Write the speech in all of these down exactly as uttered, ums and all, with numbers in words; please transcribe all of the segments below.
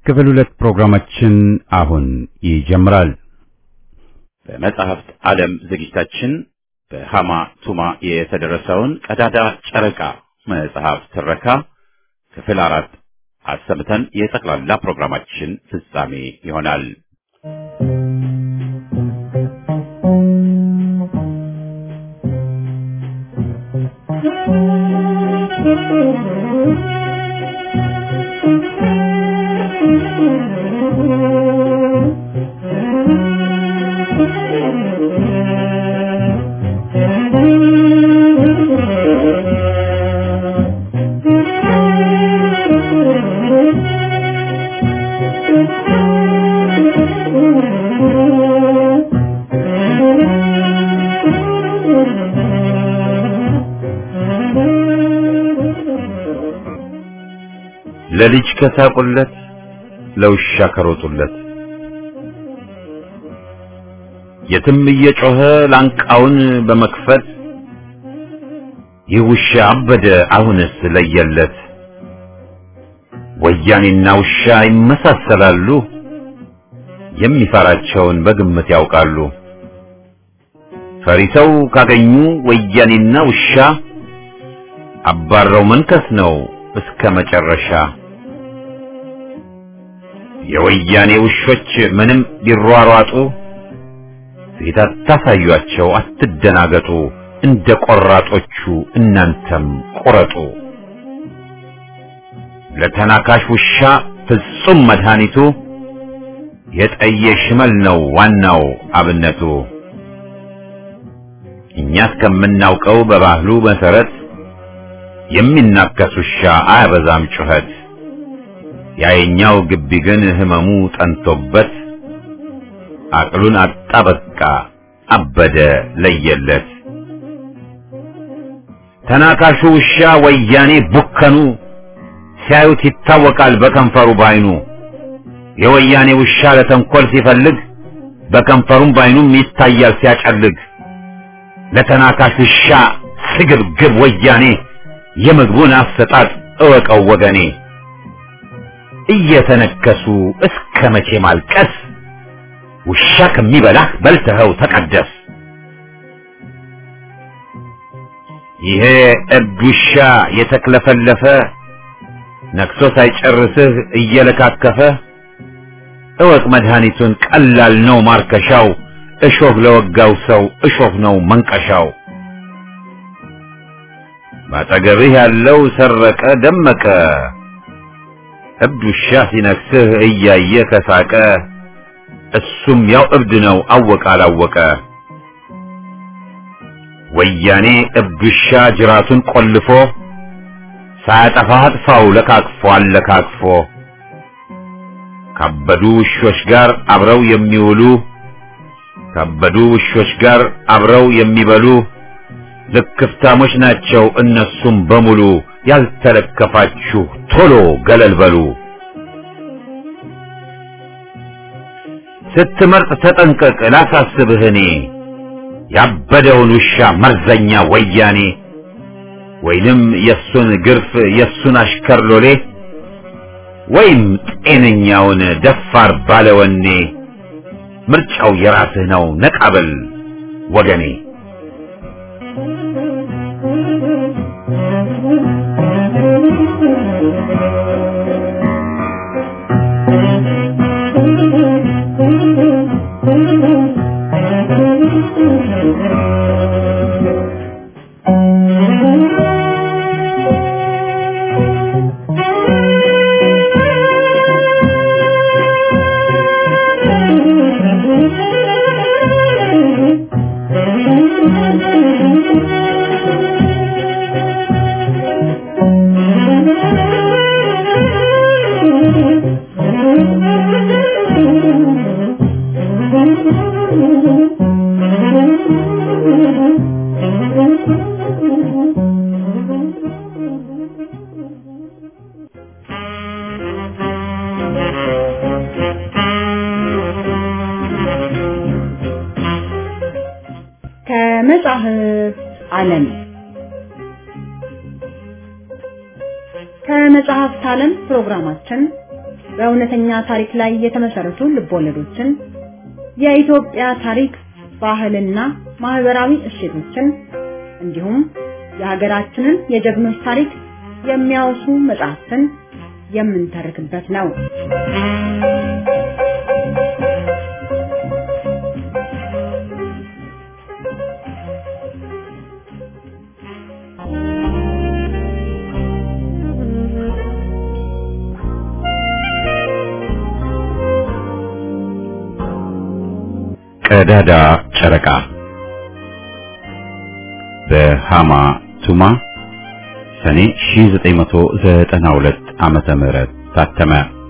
ክፍል ሁለት ፕሮግራማችን አሁን ይጀምራል። በመጽሐፍት ዓለም ዝግጅታችን በሃማ ቱማ የተደረሰውን ቀዳዳ ጨረቃ መጽሐፍ ትረካ ክፍል አራት አሰምተን የጠቅላላ ፕሮግራማችን ፍጻሜ ይሆናል። ለልጅ ከሳቁለት ለውሻ ከሮጡለት የትም እየጮኸ ላንቃውን በመክፈት ይውሻ አበደ አሁንስ ለየለት። ወያኔና ውሻ ይመሳሰላሉ፣ የሚፈራቸውን በግምት ያውቃሉ። ፈሪሰው ካገኙ ወያኔና ውሻ አባረው መንከስ ነው እስከ መጨረሻ። የወያኔ ውሾች ምንም ቢሯሯጡ ፊት አታሳዩአቸው አትደናገጡ፣ እንደ ቆራጦቹ እናንተም ቆረጡ። ለተናካሽ ውሻ ፍጹም መድኃኒቱ የጠየ ሽመል ነው ዋናው አብነቱ። እኛ እስከምናውቀው በባህሉ መሰረት የሚናከስ ውሻ አያበዛም ጩኸት። ያየኛው ግቢ ግን ህመሙ ጠንቶበት አቅሉን አጣ በቃ አበደ ለየለት። ተናካሹ ውሻ ወያኔ ቡከኑ ሲያዩት ይታወቃል በከንፈሩ ባይኑ። የወያኔ ውሻ ለተንኮል ሲፈልግ በከንፈሩም ባይኑም ይታያል ሲያጨልግ። ለተናካሽ ውሻ ስግብግብ ወያኔ የምግቡን አሰጣጥ እወቀው ወገኔ። እየተነከሱ እስከ መቼ ማልቀስ? ውሻ ከሚበላህ በልተኸው ተቀደስ። ይሄ እብድ ውሻ የተክለፈለፈ ነክሶ ሳይጨርስህ እየለካከፈ እወቅ መድኃኒቱን ቀላል ነው ማርከሻው። እሾህ ለወጋው ሰው እሾህ ነው መንቀሻው። ባጠገብህ ያለው ሰረቀ ደመቀ እብድ ውሻ ሲነክስህ እያየ ከሳቀ እሱም ያው እብድ ነው አወቀ አላወቀ። ወያኔ እብድ ውሻ ጅራቱን ቆልፎ ሳያጠፋ አጥፋው ለካክፎ አለካክፎ። ካበዱ ውሾች ጋር አብረው የሚውሉ ካበዱ ውሾች ጋር አብረው የሚበሉ ልክፍታሞች ናቸው እነሱም በሙሉ። ያልተለከፋችሁ ቶሎ ገለል በሉ። ስትመርጥ ተጠንቀቅ ላሳስብህ እኔ ያበደውን ውሻ መርዘኛ ወያኔ። ወይንም የሱን ግርፍ የሱን አሽከር ሎሌ ወይም ጤነኛውን ደፋር ባለወኔ። ምርጫው የራስህ ነው ነቃበል ወገኔ። ከመጽሐፍት ዓለም ከመጽሐፍት ዓለም ፕሮግራማችን በእውነተኛ ታሪክ ላይ የተመሰረቱ ልቦለዶችን፣ የኢትዮጵያ ታሪክ፣ ባህልና ማህበራዊ እሴቶችን እንዲሁም የሀገራችንን የጀግኖች ታሪክ የሚያወሱ መጽሐፍትን የምንተርክበት ነው። ቀዳዳ ጨረቃ በሃማ ቱማ ሰኔ ሺህ ዘጠኝ መቶ ዘጠና ሁለት ዓመተ ምህረት ታተመ።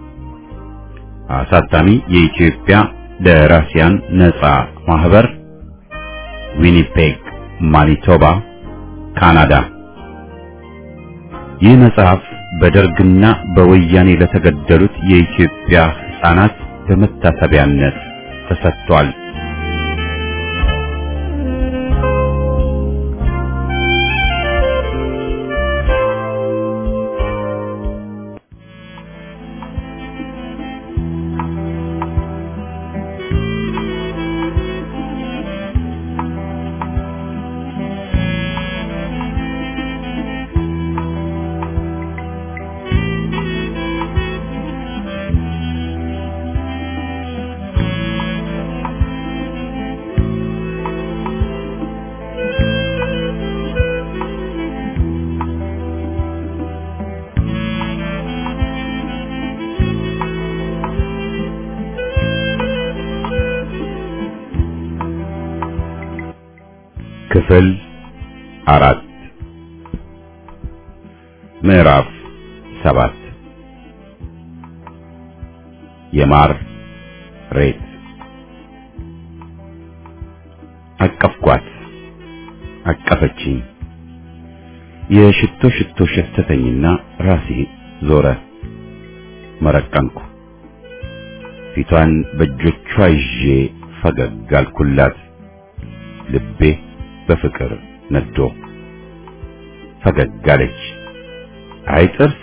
አሳታሚ የኢትዮጵያ ደራሲያን ነጻ ማህበር፣ ዊኒፔግ ማኒቶባ፣ ካናዳ። ይህ መጽሐፍ በደርግና በወያኔ ለተገደሉት የኢትዮጵያ ሕፃናት በመታሰቢያነት ተሰጥቷል። ክፍል አራት ምዕራፍ ሰባት የማር ሬት። አቀፍኳት፣ አቀፈችኝ። የሽቶ ሽቶ ሸተተኝና ራሴ ዞረ። መረቀንኩ። ፊቷን በእጆቿ ይዤ ፈገግ አልኩላት። ልቤ በፍቅር ነዶ። ፈገግ አለች። አይ ጥርስ፣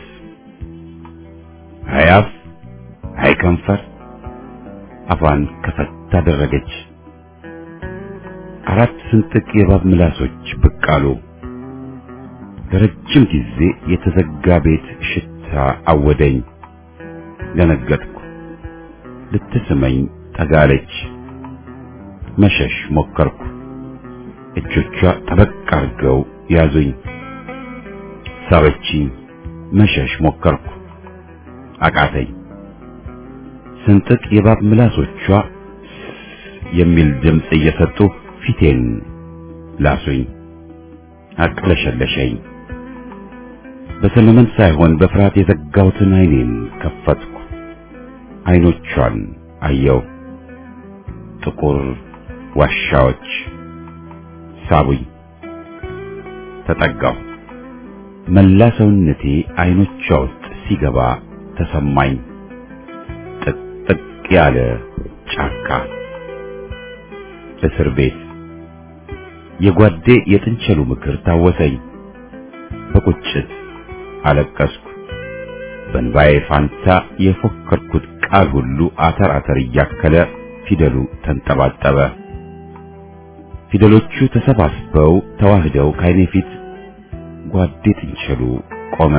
አይ አፍ፣ አይ ከንፈር። አፏን ከፈት አደረገች። አራት ስንጥቅ የእባብ ምላሶች ብቅ አሉ። ለረጅም ጊዜ የተዘጋ ቤት ሽታ አወደኝ። ደነገጥኩ። ልትስመኝ ጠጋለች። መሸሽ ሞከርኩ። እጆቿ ጠበቅ አድርገው ያዙኝ። ሳበችኝ። መሸሽ ሞከርኩ። አቃተኝ። ስንጥቅ የእባብ ምላሶቿ የሚል ድምፅ እየሰጡ ፊቴን ላሱኝ። አቅለሸለሸኝ። በሰመመን ሳይሆን በፍርሃት የዘጋሁትን ዓይኔን ከፈትኩ። ዓይኖቿን አየው። ጥቁር ዋሻዎች ሳቡኝ። ተጠጋሁ። መላ ሰውነቴ ዓይኖቿ ውስጥ ሲገባ ተሰማኝ። ጥቅጥቅ ያለ ጫካ፣ እስር ቤት። የጓዴ የጥንቸሉ ምክር ታወሰኝ። በቁጭት አለቀስኩ። በእንባዬ ፋንታ የፎከርኩት ቃል ሁሉ አተር አተር እያከለ ፊደሉ ተንጠባጠበ። ፊደሎቹ ተሰባስበው ተዋህደው ከዓይኔ ፊት ጓዴ ጥንቸሉ ቆመ።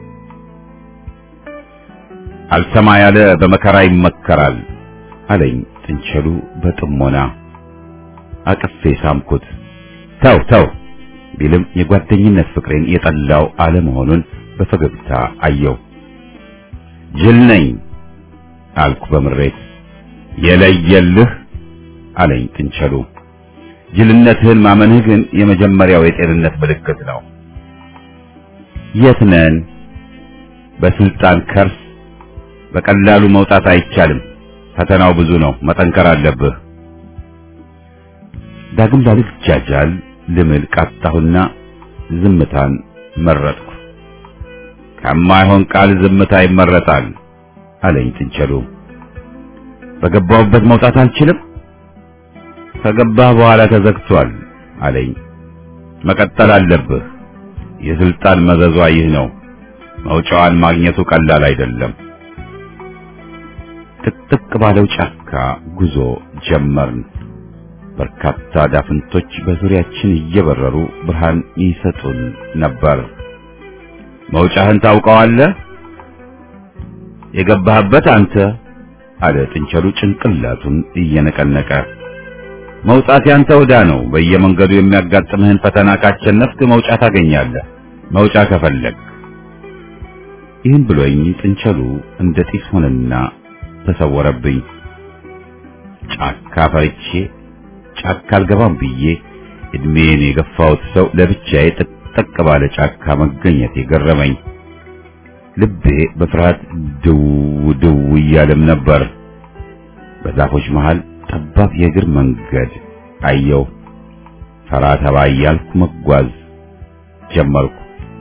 አልሰማ ያለ በመከራ ይመከራል አለኝ ጥንቸሉ በጥሞና። አቅፌ ሳምኩት። ተው ተው ቢልም የጓደኝነት ፍቅሬን የጠላው አለመሆኑን በፈገግታ አየው። ጅል ነኝ አልኩ በምሬት። የለየልህ አለኝ ጥንቸሉ። ጅልነትህን ማመንህ ግን የመጀመሪያው የጤንነት ምልክት ነው። የት ነን? በስልጣን ከርስ በቀላሉ መውጣት አይቻልም። ፈተናው ብዙ ነው። መጠንከር አለብህ። ዳግም ላልጃጃል ልምል ቃጣሁና ዝምታን መረጥኩ። ከማይሆን ቃል ዝምታ ይመረጣል አለኝ ጥንቸሉ። በገባሁበት መውጣት አልችልም? ከገባህ በኋላ ተዘግቷል አለኝ። መቀጠል አለብህ። የስልጣን መዘዟ ይህ ነው። መውጫዋን ማግኘቱ ቀላል አይደለም። ጥቅጥቅ ባለው ጫካ ጉዞ ጀመርን። በርካታ ዳፍንቶች በዙሪያችን እየበረሩ ብርሃን ይሰጡን ነበር። መውጫህን ታውቀዋለህ? የገባህበት አንተ አለ ጥንቸሉ ጭንቅላቱን እየነቀነቀ። መውጣት ያንተ ወዳ ነው። በየመንገዱ የሚያጋጥምህን ፈተና ካቸነፍክ መውጫ ታገኛለህ። መውጫ ከፈለግ። ይህን ብሎኝ ጥንቸሉ እንደ ጢስ ሆነና ተሰወረብኝ። ጫካ ፈርቼ ጫካ አልገባም ብዬ እድሜን የገፋሁት ሰው ለብቻዬ ጥቅጥቅ ባለ ጫካ መገኘቴ ገረመኝ። ልቤ በፍርሃት ድው ድው እያለም ነበር። በዛፎች መሃል ጠባብ የእግር መንገድ አየሁ። ፈራ ተባ እያልኩ መጓዝ ጀመርኩ።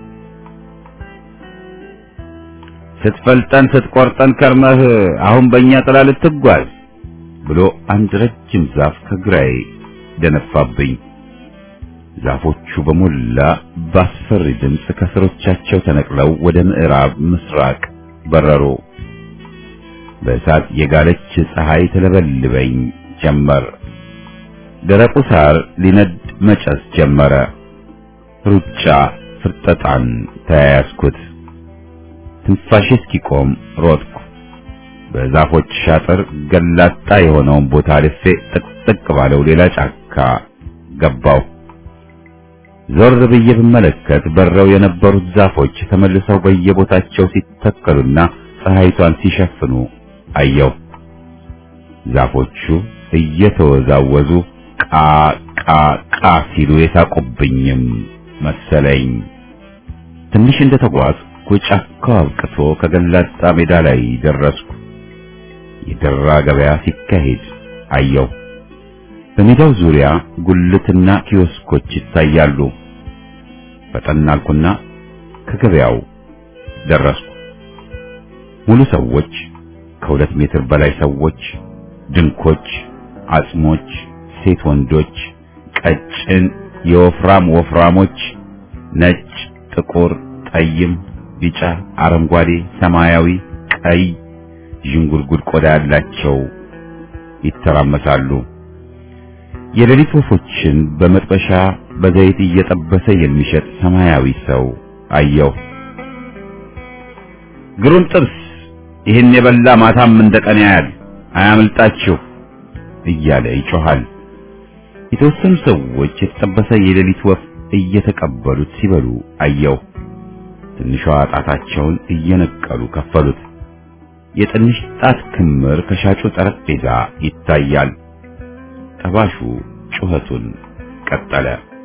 ስትፈልጠን ስትቆርጠን ከርመህ አሁን በእኛ ጥላ ልትጓዝ ብሎ አንድ ረጅም ዛፍ ከግራዬ ደነፋብኝ። ዛፎቹ በሞላ ባስፈሪ ድምፅ ከስሮቻቸው ተነቅለው ወደ ምዕራብ ምስራቅ በረሩ። በእሳት የጋለች ፀሐይ ተለበልበኝ ጀመር። ደረቁ ሳር ሊነድ መጨስ ጀመረ። ሩጫ ፍርጠጣን ተያያዝኩት። ትንፋሼ እስኪቆም ሮጥኩ። በዛፎች ሻጥር ገላጣ የሆነውን ቦታ አልፌ ጥቅጥቅ ባለው ሌላ ጫካ ገባው። ዞር ብዬ ብመለከት በረው የነበሩት ዛፎች ተመልሰው በየቦታቸው ሲተከሉና ፀሐይቷን ሲሸፍኑ አየው። ዛፎቹ እየተወዛወዙ ቃ ቃ ቃ ሲሉ የሳቁብኝም መሰለኝ። ትንሽ እንደተጓዝኩ ጫካው አብቅቶ ከገላጣ ሜዳ ላይ ደረስኩ። የደራ ገበያ ሲካሄድ አየው። በሜዳው ዙሪያ ጉልትና ኪዮስኮች ይታያሉ። ፈጠናልኩና ከገበያው ደረስኩ። ሙሉ ሰዎች፣ ከሁለት ሜትር በላይ ሰዎች፣ ድንኮች፣ አጽሞች፣ ሴት ወንዶች፣ ቀጭን የወፍራም ወፍራሞች፣ ነጭ፣ ጥቁር፣ ጠይም፣ ቢጫ፣ አረንጓዴ፣ ሰማያዊ፣ ቀይ፣ ዥንጉርጉር ቆዳ ያላቸው ይተራመሳሉ። የሌሊት ወፎችን በመጥበሻ በዘይት እየጠበሰ የሚሸጥ ሰማያዊ ሰው አየው። ግሩም ጥብስ፣ ይህን የበላ ማታም እንደቀን ያያል፣ አያምልጣችሁ እያለ ይጮሃል። የተወሰኑ ሰዎች የተጠበሰ የሌሊት ወፍ እየተቀበሉት ሲበሉ አየው። ትንሿ ጣታቸውን እየነቀሉ ከፈሉት። የትንሽ ጣት ክምር ከሻጩ ጠረጴዛ ይታያል። ጠባሹ ጩኸቱን ቀጠለ።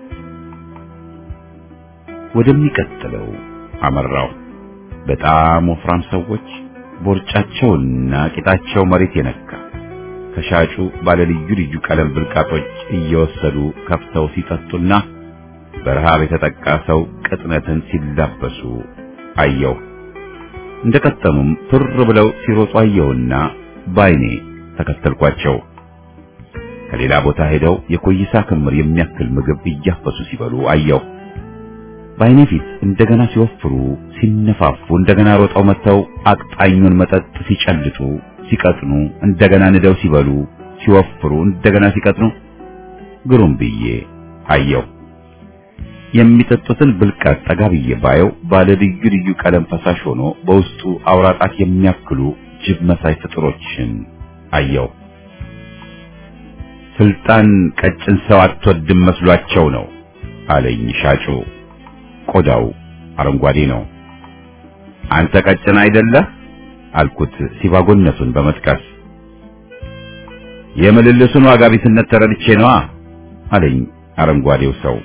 ወደሚቀጥለው አመራው። በጣም ወፍራም ሰዎች ቦርጫቸውና ቂጣቸው መሬት የነካ ከሻጩ ባለ ልዩ ልዩ ቀለም ብልቃጦች እየወሰዱ ከፍተው ሲጠጡና በረሃብ የተጠቃ ሰው ቅጥነትን ሲላበሱ አየው። እንደቀጠኑም ፍር ብለው ሲሮጡ አየውና ባይኔ ተከተልኳቸው። ከሌላ ቦታ ሄደው የኮይሳ ክምር የሚያክል ምግብ እያፈሱ ሲበሉ አየው። ባይኔ ፊት እንደገና ሲወፍሩ ሲነፋፉ እንደገና ሮጠው መተው አቅጣኙን መጠጥ ሲጨልጡ ሲቀጥኑ እንደገና ንደው ሲበሉ ሲወፍሩ እንደገና ሲቀጥኑ ግሩም ብዬ አየው። የሚጠጡትን ብልቃጥ ጠጋ ብዬ ባየው ባለ ልዩ ልዩ ቀለም ፈሳሽ ሆኖ በውስጡ አውራጣት የሚያክሉ ጅብ መሳይ ፍጥሮችን አየው። ስልጣን ቀጭን ሰው አትወድም መስሏቸው ነው አለኝ ሻጩ። ቆዳው አረንጓዴ ነው። አንተ ቀጭን አይደለህ አልኩት ሲባጎነቱን በመጥቀስ። የምልልሱን ዋጋ ቢስነት ተረድቼ ነዋ አለኝ አረንጓዴው ሰው።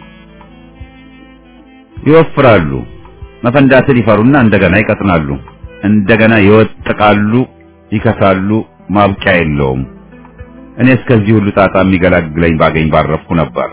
ይወፍራሉ፣ መፈንዳትን ይፈሩና እንደገና ይቀጥናሉ፣ እንደገና ይወጥቃሉ፣ ይከሳሉ፣ ማብቂያ የለውም። እኔ እስከዚህ ሁሉ ጣጣ የሚገላግለኝ ባገኝ ባረፍኩ ነበር።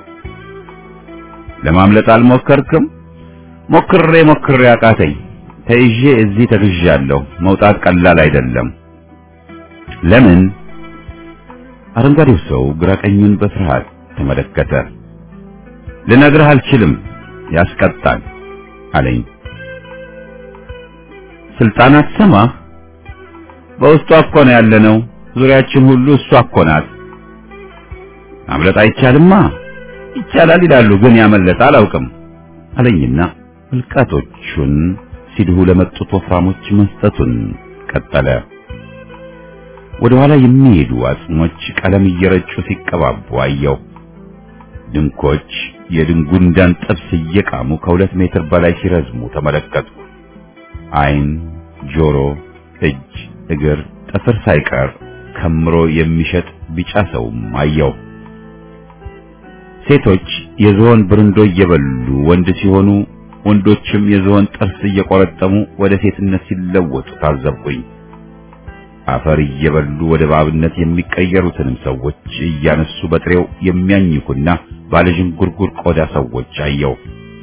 ለማምለጥ አልሞከርክም? ሞክሬ ሞክሬ አቃተኝ። ተይዤ እዚህ ተግዣለሁ። መውጣት ቀላል አይደለም። ለምን? አረንጓዴው ሰው ግራቀኙን በፍርሃት ተመለከተ። ልነግርህ አልችልም፣ ያስቀጣል አለኝ። ስልጣናት ሰማ በውስጡ እኮ ነው ያለነው። ዙሪያችን ሁሉ እሷ እኮ ናት። ማምለጥ አይቻልማ። ይቻላል ይላሉ፣ ግን ያመለጠ አላውቅም አለኝና ብልቃጦቹን ሲድሁ ለመጡት ወፍራሞች መስጠቱን ቀጠለ። ወደ ኋላ የሚሄዱ አጽሞች ቀለም እየረጩ ሲቀባቡ አየው። ድንኮች የድንጉንዳን ጥብስ እየቃሙ ከሁለት ሜትር በላይ ሲረዝሙ ተመለከቱ። ዓይን፣ ጆሮ፣ እጅ፣ እግር፣ ጥፍር ሳይቀር ከምሮ የሚሸጥ ቢጫ ሰውም አየው። ሴቶች የዝሆን ብርንዶ እየበሉ ወንድ ሲሆኑ ወንዶችም የዝሆን ጥርስ እየቆረጠሙ ወደ ሴትነት ሲለወጡ ታዘብኩኝ። አፈር እየበሉ ወደ ባብነት የሚቀየሩትንም ሰዎች እያነሱ በጥሬው የሚያኝኩና ባለዥንጉርጉር ቆዳ ሰዎች አየው።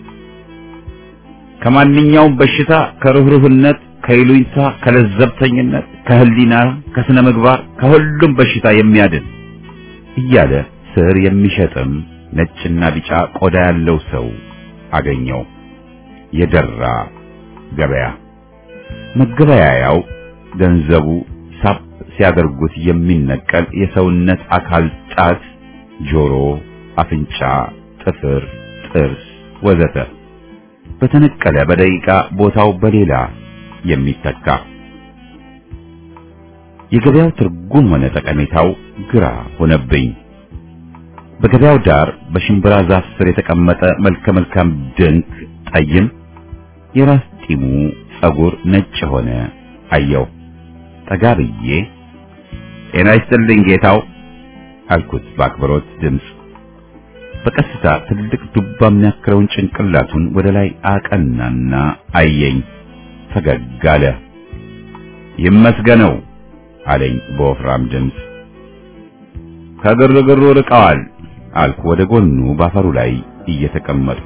ከማንኛውም በሽታ፣ ከርህሩህነት፣ ከይሉኝታ፣ ከለዘብተኝነት፣ ከህሊና፣ ከስነ ምግባር፣ ከሁሉም በሽታ የሚያድን እያለ ስር የሚሸጥም ነጭና ቢጫ ቆዳ ያለው ሰው አገኘው። የደራ ገበያ። መገበያያው ገንዘቡ ሳብ ሲያደርጉት የሚነቀል የሰውነት አካል ጣት፣ ጆሮ፣ አፍንጫ፣ ጥፍር፣ ጥርስ ወዘተ በተነቀለ በደቂቃ ቦታው በሌላ የሚተካ። የገበያው ትርጉም ሆነ ጠቀሜታው ግራ ሆነብኝ። በገበያው ዳር በሽምብራ ዛፍ ስር የተቀመጠ መልከ መልካም ድንክ ጠይም የራስ ጢሙ ጸጉር ነጭ ሆነ አየው። ጠጋ ብዬ ጤና ይስጥልኝ ጌታው አልኩት በአክብሮት ድምፅ። በቀስታ ትልቅ ዱባ የሚያክለውን ጭንቅላቱን ወደ ላይ አቀናና አየኝ። ፈገግ አለ። ይመስገነው አለኝ በወፍራም ድምፅ። ከግርግሩ ርቀዋል አልኩ ወደ ጎኑ ባፈሩ ላይ እየተቀመጥኩ።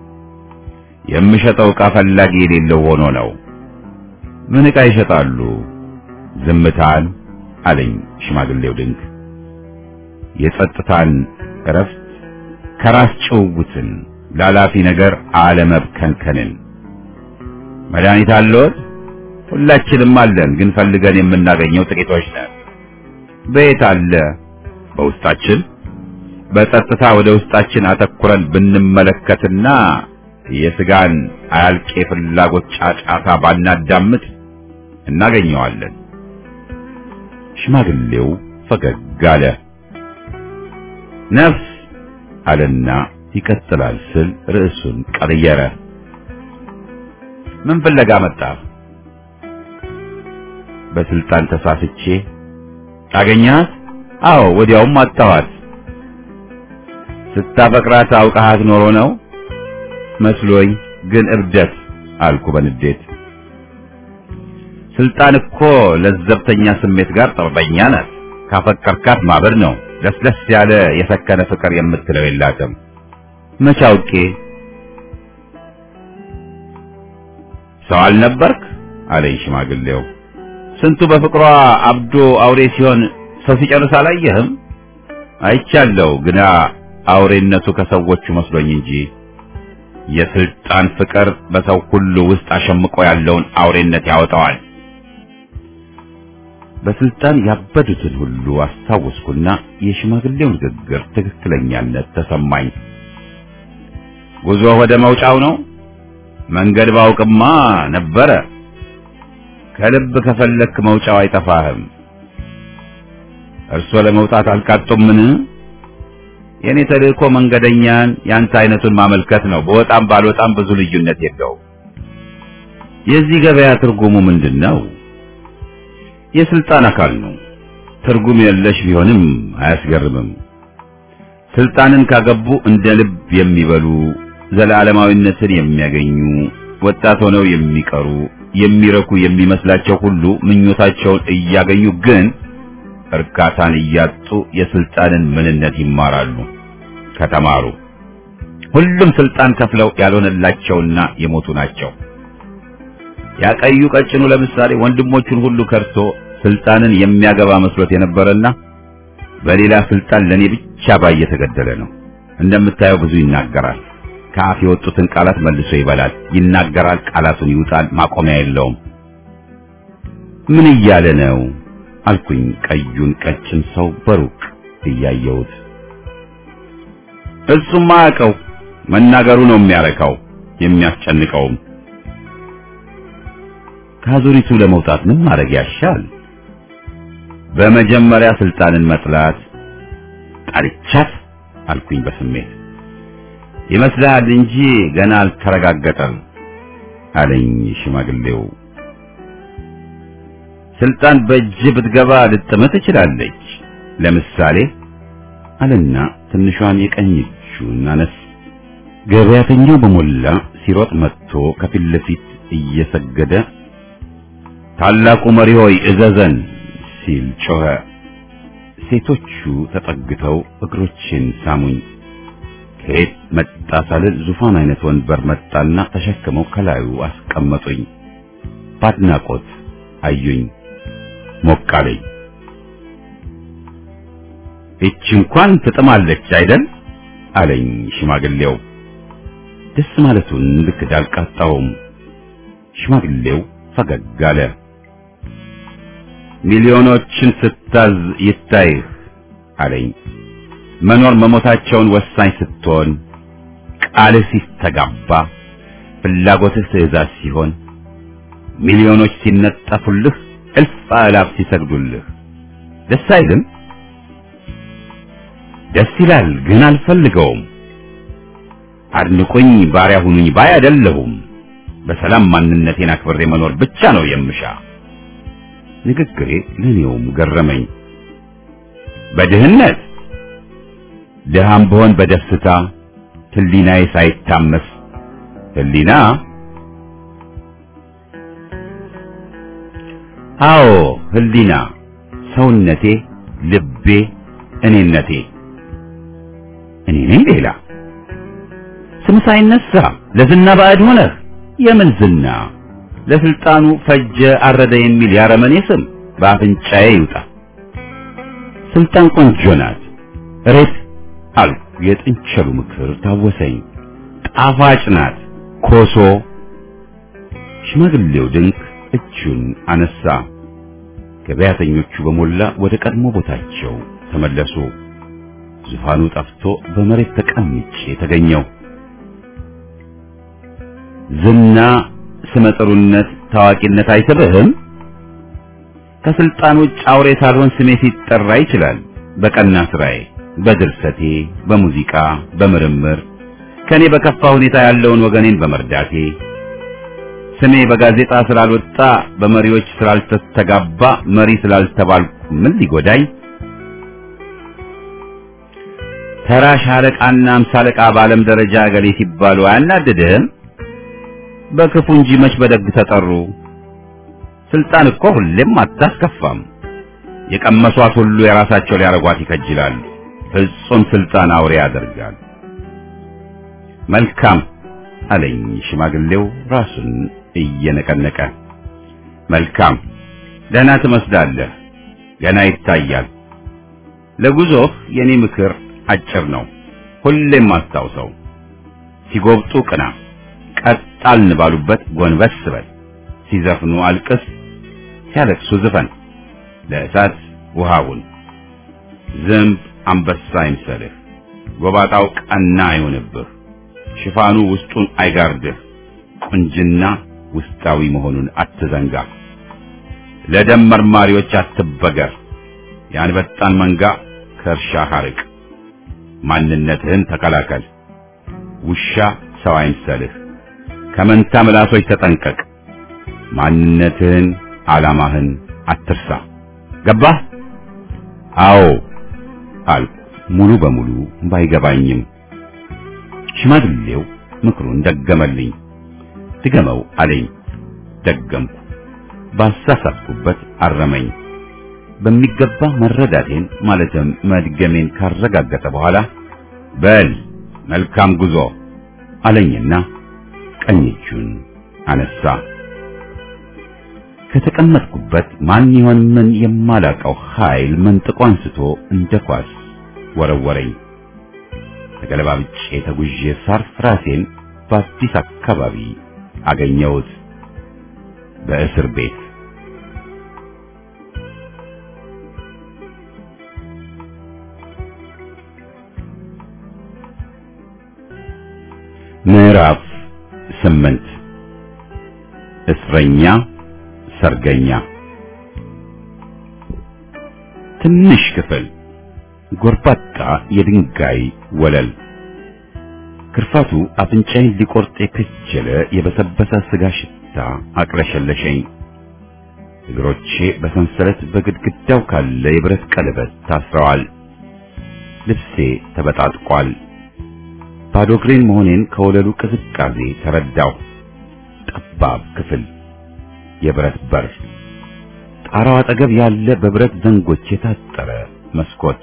የምሸጠው ዕቃ ፈላጊ የሌለው ሆኖ ነው። ምን ዕቃ ይሸጣሉ? ዝምታን አለኝ ሽማግሌው ድንክ። የጸጥታን እረፍት፣ ከራስ ጭውውትን፣ ላላፊ ነገር አለመብከንከንን። መድኃኒት አለዎት? ሁላችንም አለን፣ ግን ፈልገን የምናገኘው ጥቂቶች ነን። በየት አለ? በውስጣችን። በጸጥታ ወደ ውስጣችን አተኩረን ብንመለከትና የስጋን አያልቄ ፍላጎት ጫጫታ ባናዳምጥ እናገኘዋለን። ሽማግሌው ፈገግ አለ። ነፍስ አለና ይቀጥላል ስል ርዕሱን ቀየረ። ምን ፍለጋ መጣ? በስልጣን ተሳስቼ አገኛት? አዎ፣ ወዲያውም አጣዋት። ስታፈቅራት አውቃት ኖሮ ነው መስሎኝ፣ ግን እብደት አልኩ በንዴት። ስልጣን እኮ ለዘብተኛ ስሜት ጋር ጠበኛ ናት። ካፈቀርካት ማበር ነው። ለስለስ ያለ የሰከነ ፍቅር የምትለው የላትም። መች አውቄ? ሰው አልነበርክ አለኝ ሽማግሌው። ስንቱ በፍቅሯ አብዶ አውሬ ሲሆን ሰው ሲጨርስ አላየህም? አይቻለሁ፣ ግና አውሬነቱ ከሰዎቹ መስሎኝ እንጂ የስልጣን ፍቅር በሰው ሁሉ ውስጥ አሸምቆ ያለውን አውሬነት ያወጣዋል። በስልጣን ያበዱትን ሁሉ አስታወስኩና የሽማግሌው ንግግር ትክክለኛነት ተሰማኝ። ጉዞ ወደ መውጫው ነው? መንገድ ባውቅማ ነበረ። ከልብ ከፈለክ መውጫው አይጠፋህም። እርሶ ለመውጣት አልቃጡምን? የኔ ተልእኮ መንገደኛን ያንተ አይነቱን ማመልከት ነው። በወጣም ባልወጣም ብዙ ልዩነት የለው። የዚህ ገበያ ትርጉሙ ምንድነው? የስልጣን አካል ነው። ትርጉም የለሽ ቢሆንም አያስገርምም። ስልጣንን ካገቡ እንደ ልብ የሚበሉ፣ ዘላለማዊነትን የሚያገኙ፣ ወጣት ሆነው የሚቀሩ፣ የሚረኩ የሚመስላቸው ሁሉ ምኞታቸውን እያገኙ ግን እርካታን እያጡ የስልጣንን ምንነት ይማራሉ። ከተማሩ ሁሉም ስልጣን ከፍለው ያልሆነላቸውና የሞቱ ናቸው። ያቀዩ ቀጭኑ ለምሳሌ ወንድሞቹን ሁሉ ከርቶ ስልጣንን የሚያገባ መስሎት የነበረና በሌላ ስልጣን ለኔ ብቻ ባየ ተገደለ ነው። እንደምታየው ብዙ ይናገራል። ከአፍ የወጡትን ቃላት መልሶ ይበላል። ይናገራል፣ ቃላቱን ይውጣል፣ ማቆሚያ የለውም። ምን እያለ ነው አልኩኝ ቀዩን ቀጭን ሰው በሩቅ እያየሁት። እሱማ አቀው መናገሩ ነው የሚያረካው የሚያስጨንቀውም። ከአዙሪቱ ለመውጣት ምን ማድረግ ያሻል? በመጀመሪያ ስልጣንን መጥላት። ጣልቻት አልኩኝ በስሜት። ይመስላል እንጂ ገና አልተረጋገጠም አለኝ ሽማግሌው። ስልጣን በእጅ ብትገባ ልጥመት ትችላለች። ለምሳሌ አለና ትንሿን የቀኝ እጁን አነስ። ገበያተኛው በሞላ ሲሮጥ መጥቶ ከፊት ለፊት እየሰገደ ታላቁ መሪ ሆይ እዘዘን ሲል ጮኸ። ሴቶቹ ተጠግተው እግሮችን ሳሙኝ። ከየት መጣ ሳልል ዙፋን አይነት ወንበር መጣና ተሸክመው ከላዩ አስቀመጡኝ። ባድናቆት አዩኝ። ሞቃለኝ። እቺ እንኳን ትጥማለች አይደል አለኝ ሽማግሌው። ደስ ማለቱን ልክ ዳልቃጣውም። ሽማግሌው ፈገግ አለ። ሚሊዮኖችን ስታዝ ይታይህ አለኝ። መኖር መሞታቸውን ወሳኝ ስትሆን፣ ቃልህ ሲስተጋባ፣ ፍላጎትህ ትእዛዝ ሲሆን፣ ሚሊዮኖች ሲነጠፉልህ፣ እልፍ አእላፍ ሲሰግዱልህ ደስ አይልም? ደስ ይላል፣ ግን አልፈልገውም። አድንቁኝ ባሪያ ሁኑኝ ባይ አይደለሁም። በሰላም ማንነቴን አክብሬ መኖር ብቻ ነው የምሻ። ንግግሬ ለኔውም ገረመኝ። በድህነት ድሃም ብሆን በደስታ ህሊናዬ ሳይታመስ ህሊና አዎ ህሊና፣ ሰውነቴ፣ ልቤ፣ እኔነቴ። እኔ ነኝ ሌላ ስም ሳይነሳ ለዝና ባዕድ ሆነህ የምን ዝና? ለስልጣኑ ፈጀ አረደ የሚል ያረመኔ ስም በአፍንጫዬ ይውጣ። ስልጣን ቆንጆ ናት ሬት አልኩ። የጥንቸሉ ምክር ታወሰኝ። ጣፋጭ ናት ኮሶ። ሽማግሌው ድንቅ እጁን አነሳ። ገበያተኞቹ በሞላ ወደ ቀድሞ ቦታቸው ተመለሱ። ዙፋኑ ጠፍቶ በመሬት ተቀምጬ ተገኘው። ዝና፣ ስመጥሩነት፣ ታዋቂነት አይስብህም? ከስልጣን ውጭ አውሬ ሳልሆን ስሜ ሲጠራ ይችላል። በቀና ስራዬ፣ በድርሰቴ፣ በሙዚቃ፣ በምርምር ከኔ በከፋ ሁኔታ ያለውን ወገኔን በመርዳቴ ስሜ በጋዜጣ ስላልወጣ በመሪዎች ስላልተስተጋባ መሪ ስላልተባልኩ ምን ሊጎዳኝ? ተራ ሻለቃና አምሳ አለቃ በዓለም ደረጃ ገሌ ሲባሉ አያናድድህም? በክፉ እንጂ መች በደግ ተጠሩ። ስልጣን እኮ ሁሌም አታስከፋም። የቀመሷት ሁሉ የራሳቸው ሊያረጓት ይከጅላሉ። ፍጹም ስልጣን አውሬ ያደርጋል። መልካም አለኝ ሽማግሌው ራሱን እየነቀነቀ። መልካም፣ ደህና ትመስላለህ፣ ገና ይታያል። ለጉዞህ የኔ ምክር አጭር ነው። ሁሌም አስታውሰው፣ ሲጎብጡ ቅና፣ ቀጣልን ባሉበት ጎንበስ በል። ሲዘፍኑ አልቅስ፣ ሲያለቅሱ ዝፈን። ለእሳት ውሃውን ዝንብ አንበሳ ይምሰልህ። ጎባጣው ቀና አይሆንብህ። ሽፋኑ ውስጡን አይጋርድህ። ቁንጅና ውስጣዊ መሆኑን አትዘንጋ። ለደም መርማሪዎች አትበገር። የአንበጣን መንጋ ከእርሻ አርቅ። ማንነትህን ተከላከል። ውሻ ሰው አይምሰልህ። ከመንታ ምላሶች ተጠንቀቅ። ማንነትህን፣ ዓላማህን አትርሳ። ገባህ? አዎ አልኩ፣ ሙሉ በሙሉ ባይገባኝም። ሽማግሌው ምክሩን ደገመልኝ። ድገመው አለኝ። ደገምኩ። ባሳሳትኩበት አረመኝ። በሚገባ መረዳቴን ማለትም መድገሜን ካረጋገጠ በኋላ በል መልካም ጉዞ አለኝና ቀኝ እጁን አነሳ። ከተቀመጥኩበት ማን ይሆን ምን የማላቀው ኃይል መንጥቆ አንስቶ እንደ ኳስ ወረወረኝ። ተገለባብጬ ተጉዤ ሳርፍ ራሴን በአዲስ አካባቢ አገኘሁት፣ በእስር ቤት። ምዕራፍ ስምንት እስረኛ ሰርገኛ። ትንሽ ክፍል፣ ጎርባጣ የድንጋይ ወለል፣ ክርፋቱ አፍንጫዬን ሊቆርጥ የከጀለ የበሰበሰ ስጋ ሽታ አቅለሸለሸኝ። እግሮቼ በሰንሰለት በግድግዳው ካለ የብረት ቀለበት ታስረዋል። ልብሴ ተበጣጥቋል። ባዶ እግሬን መሆኔን ከወለሉ ቅዝቃዜ ተረዳው። ጠባብ ክፍል፣ የብረት በር፣ ጣራው አጠገብ ያለ በብረት ዘንጎች የታጠረ መስኮት።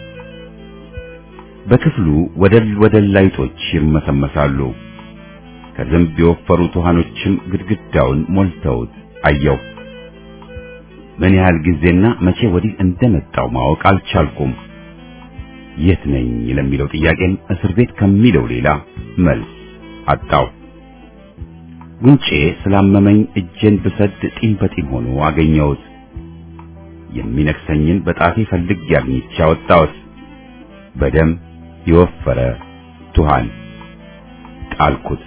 በክፍሉ ወደል ወደል ላይቶች ይርመሰመሳሉ። ከዝንብ የወፈሩ ውሃኖችም ግድግዳውን ሞልተውት አየው። ምን ያህል ጊዜና መቼ ወዲህ እንደመጣው ማወቅ አልቻልኩም። የት ነኝ ለሚለው ጥያቄም እስር ቤት ከሚለው ሌላ መልስ አጣው። ጉንጬ ስላመመኝ እጄን ብሰድ ጢም በጢም ሆኖ አገኘሁት። የሚነክሰኝን በጣቴ ፈልጌ አግኝቼ አወጣሁት። በደም የወፈረ ቱሃን ጣልኩት።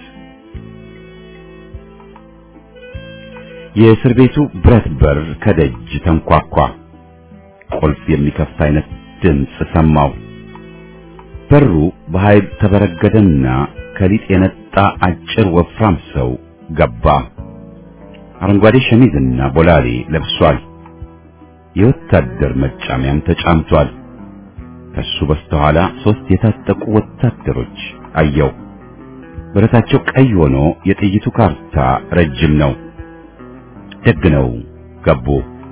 የእስር ቤቱ ብረት በር ከደጅ ተንኳኳ። ቁልፍ የሚከፍት አይነት ድምፅ ሰማሁ። በሩ በኃይል ተበረገደና ከሊጥ የነጣ አጭር ወፍራም ሰው ገባ። አረንጓዴ ሸሚዝና ቦላሌ ለብሷል። የወታደር መጫሚያም ተጫምቷል። ከሱ በስተኋላ ሶስት የታጠቁ ወታደሮች አየው። ብረታቸው ቀይ ሆኖ የጥይቱ ካርታ ረጅም ነው። ደግነው ገቡ።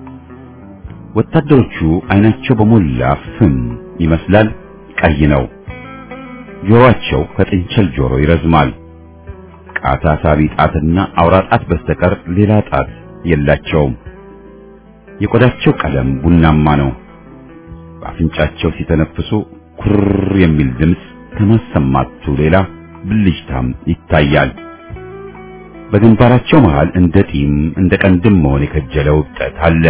ወታደሮቹ አይናቸው በሞላ ፍም ይመስላል፣ ቀይ ነው። ጆሮአቸው ከጥንቸል ጆሮ ይረዝማል። ቃታ ሳቢ ጣትና አውራ ጣት በስተቀር ሌላ ጣት የላቸውም። የቆዳቸው ቀለም ቡናማ ነው። በአፍንጫቸው ሲተነፍሱ ኩር የሚል ድምፅ ከማሰማቱ ሌላ ብልጭታም ይታያል። በግንባራቸው መሃል እንደ ጢም እንደ ቀንድም መሆን የከጀለው እብጠት አለ።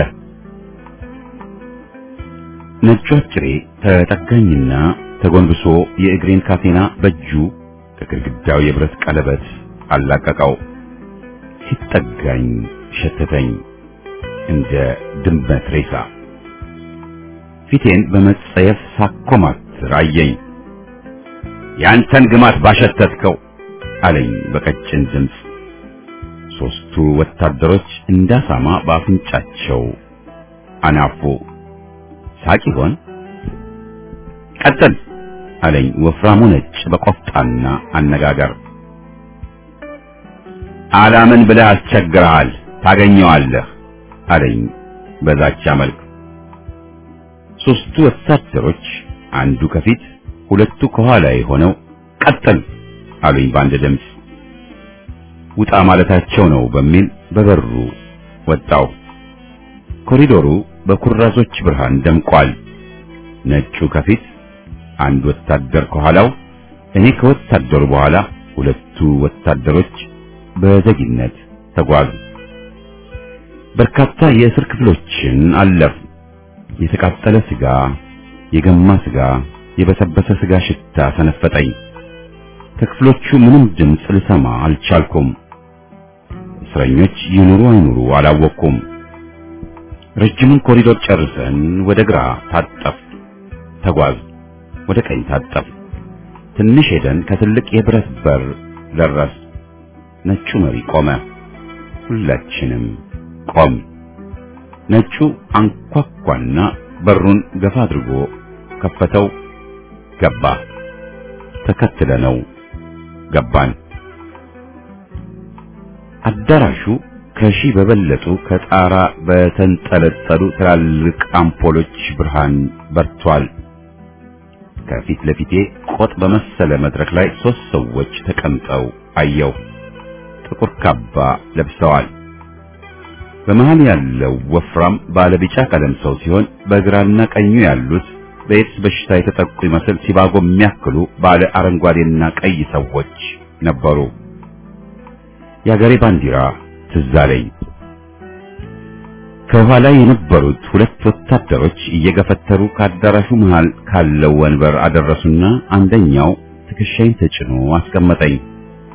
ነጩ አጭሬ ተጠጋኝና ተጎንብሶ የእግሬን ካቴና በእጁ ከግድግዳው የብረት ቀለበት አላቀቀው። ሲጠጋኝ ሸተተኝ እንደ ድመት ሬሳ። ፊቴን በመጸየፍ ሳኮማትር አየኝ። ያንተን ግማት ባሸተትከው አለኝ በቀጭን ድምፅ። ሶስቱ ወታደሮች እንዳሳማ በአፍንጫቸው አናፉ። ሳቅ ይሆን? ቀጥል አለኝ ወፍራሙ ነጭ በቆፍጣና አነጋገር። አላምን ብለህ አስቸግረሃል፣ ታገኘዋለህ አለኝ በዛቻ መልክ። ሶስቱ ወታደሮች አንዱ ከፊት ሁለቱ ከኋላ ሆነው ቀጥል አሉኝ በአንድ ድምፅ። ውጣ ማለታቸው ነው በሚል በበሩ ወጣው። ኮሪዶሩ በኩራዞች ብርሃን ደምቋል። ነጩ ከፊት፣ አንድ ወታደር ከኋላው፣ እኔ ከወታደሩ በኋላ ሁለቱ ወታደሮች በዘጊነት ተጓዙ። በርካታ የእስር ክፍሎችን አለፍ። የተቃጠለ ስጋ፣ የገማ ስጋ፣ የበሰበሰ ስጋ ሽታ ሰነፈጠኝ። ከክፍሎቹ ምንም ድምፅ ልሰማ አልቻልኩም። እስረኞች ይኑሩ አይኑሩ አላወቅኩም። ረጅሙን ኮሪዶር ጨርሰን ወደ ግራ ታጠፍ ተጓዝ፣ ወደ ቀኝ ታጠፍ። ትንሽ ሄደን ከትልቅ የብረት በር ደረስ። ነጩ መሪ ቆመ። ሁላችንም ቆም። ነጩ አንኳኳና በሩን ገፋ አድርጎ ከፈተው። ገባ። ተከትለነው ገባን። አዳራሹ ከሺህ በበለጡ ከጣራ በተንጠለጠሉ ትላልቅ አምፖሎች ብርሃን በርቷል። ከፊት ለፊቴ ቆጥ በመሰለ መድረክ ላይ ሶስት ሰዎች ተቀምጠው አየው። ጥቁር ካባ ለብሰዋል። በመሃል ያለው ወፍራም ባለቢጫ ቀለም ሰው ሲሆን በግራና ቀኙ ያሉት በኤድስ በሽታ የተጠቁ ይመስል ሲባጎ የሚያክሉ ባለ አረንጓዴና ቀይ ሰዎች ነበሩ። የአገሬ ባንዲራ ትዝ አለኝ። ከኋላ የነበሩት ሁለት ወታደሮች እየገፈተሩ ከአዳራሹ መሃል ካለው ወንበር አደረሱና አንደኛው ትከሻዬን ተጭኖ አስቀመጠኝ።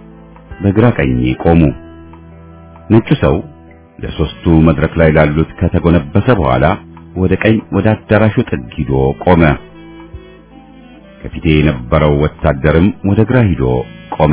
በግራ ቀኜ ቆሙ። ነጩ ሰው ለሶስቱ መድረክ ላይ ላሉት ከተጎነበሰ በኋላ ወደ ቀኝ ወደ አዳራሹ ጥግ ሂዶ ቆመ። ከፊቴ የነበረው ወታደርም ወደ ግራ ሂዶ ቆመ።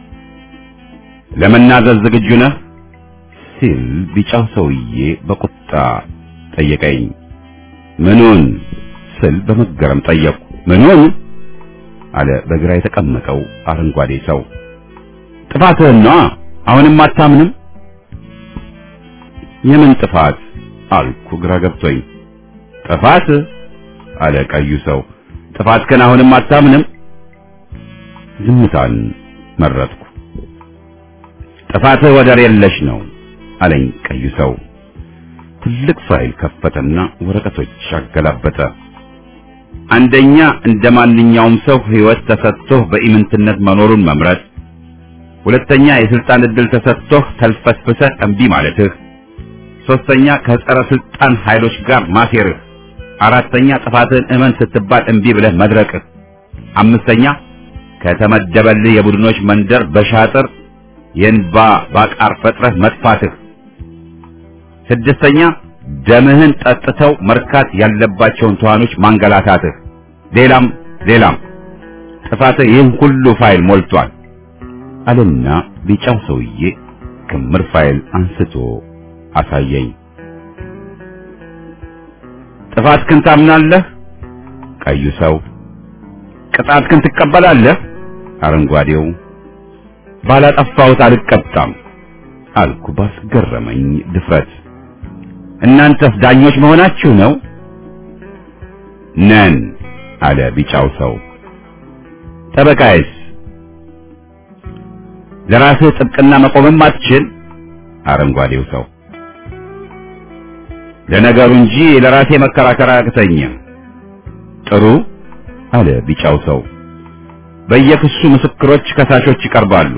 ለመናዘዝ ዝግጁ ነህ ሲል ቢጫው ሰውዬ በቁጣ ጠየቀኝ። ምኑን ስል በመገረም ጠየቅኩ። ምኑን አለ በግራ የተቀመጠው አረንጓዴ ሰው። ጥፋትህን ነዋ፣ አሁንም አታምንም? የምን ጥፋት አልኩ ግራ ገብቶኝ። ጥፋት አለ ቀዩ ሰው። ጥፋትህን አሁንም አታምንም? ዝምታን መረጥኩ። ጥፋትህ ወደር የለሽ ነው አለኝ ቀዩ ሰው። ትልቅ ፋይል ከፈተና ወረቀቶች አገላበጠ። አንደኛ እንደማንኛውም ሰው ህይወት ተሰጥቶህ በኢምንትነት መኖሩን መምረጥ፣ ሁለተኛ የስልጣን እድል ተሰጥቶህ ተልፈስፍሰህ እምቢ ማለትህ፣ ሶስተኛ ከጸረ ስልጣን ኃይሎች ጋር ማሴርህ፣ አራተኛ ጥፋትን እመን ስትባል እምቢ ብለህ መድረቅህ፣ አምስተኛ ከተመደበልህ የቡድኖች መንደር በሻጥር የንባ ባቃር ፈጥረህ መጥፋትህ፣ ስድስተኛ ደምህን ጠጥተው መርካት ያለባቸውን ተዋኖች ማንገላታትህ፣ ሌላም ሌላም ጥፋትህ ይህን ሁሉ ፋይል ሞልቷል አለና ቢጫው ሰውዬ ክምር ፋይል አንስቶ አሳየኝ። ጥፋትህን ታምናለህ? ቀዩ ሰው። ቅጣትህን ትቀበላለህ? አረንጓዴው። ባላጠፋሁት አልቀጣም አልኩ ባስገረመኝ ድፍረት። እናንተስ ዳኞች መሆናችሁ ነው? ነን አለ ቢጫው ሰው። ጠበቃዬስ? ለራስህ ጥብቅና መቆምም አትችል? አረንጓዴው ሰው። ለነገሩ እንጂ ለራሴ መከራከር አያቅተኝም። ጥሩ አለ ቢጫው ሰው። በየክሱ ምስክሮች ከሳሾች ይቀርባሉ።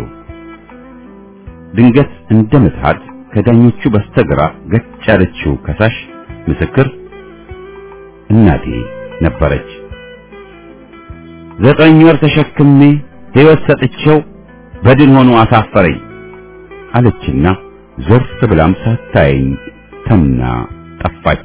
ድንገት እንደ ምትሃት ከዳኞቹ በስተግራ ገጭ ያለችው ከሳሽ ምስክር እናቴ ነበረች። ዘጠኝ ወር ተሸክሜ ሕይወት ሰጥቼው በድን ሆኖ አሳፈረኝ አለችና ዞር ብላም ሳታየኝ ተምና ጠፋች።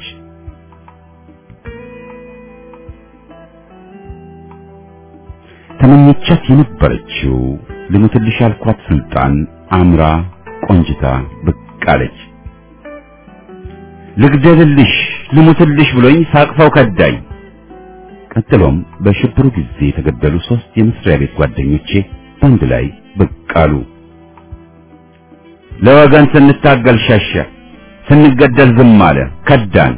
ተመኝቻት የነበረችው ልሙትልሽ ያልኳት ስልጣን አምራ ቆንጅታ ብቅ አለች። ልግደልልሽ ልሙትልሽ ብሎኝ ሳቅፈው ከዳኝ። ቀጥሎም በሽብሩ ጊዜ የተገደሉ ሶስት የመስሪያ ቤት ጓደኞቼ በአንድ ላይ ብቅ አሉ። ለወገን ስንታገል ሸሸ፣ ስንገደል ዝም አለ፣ ከዳን።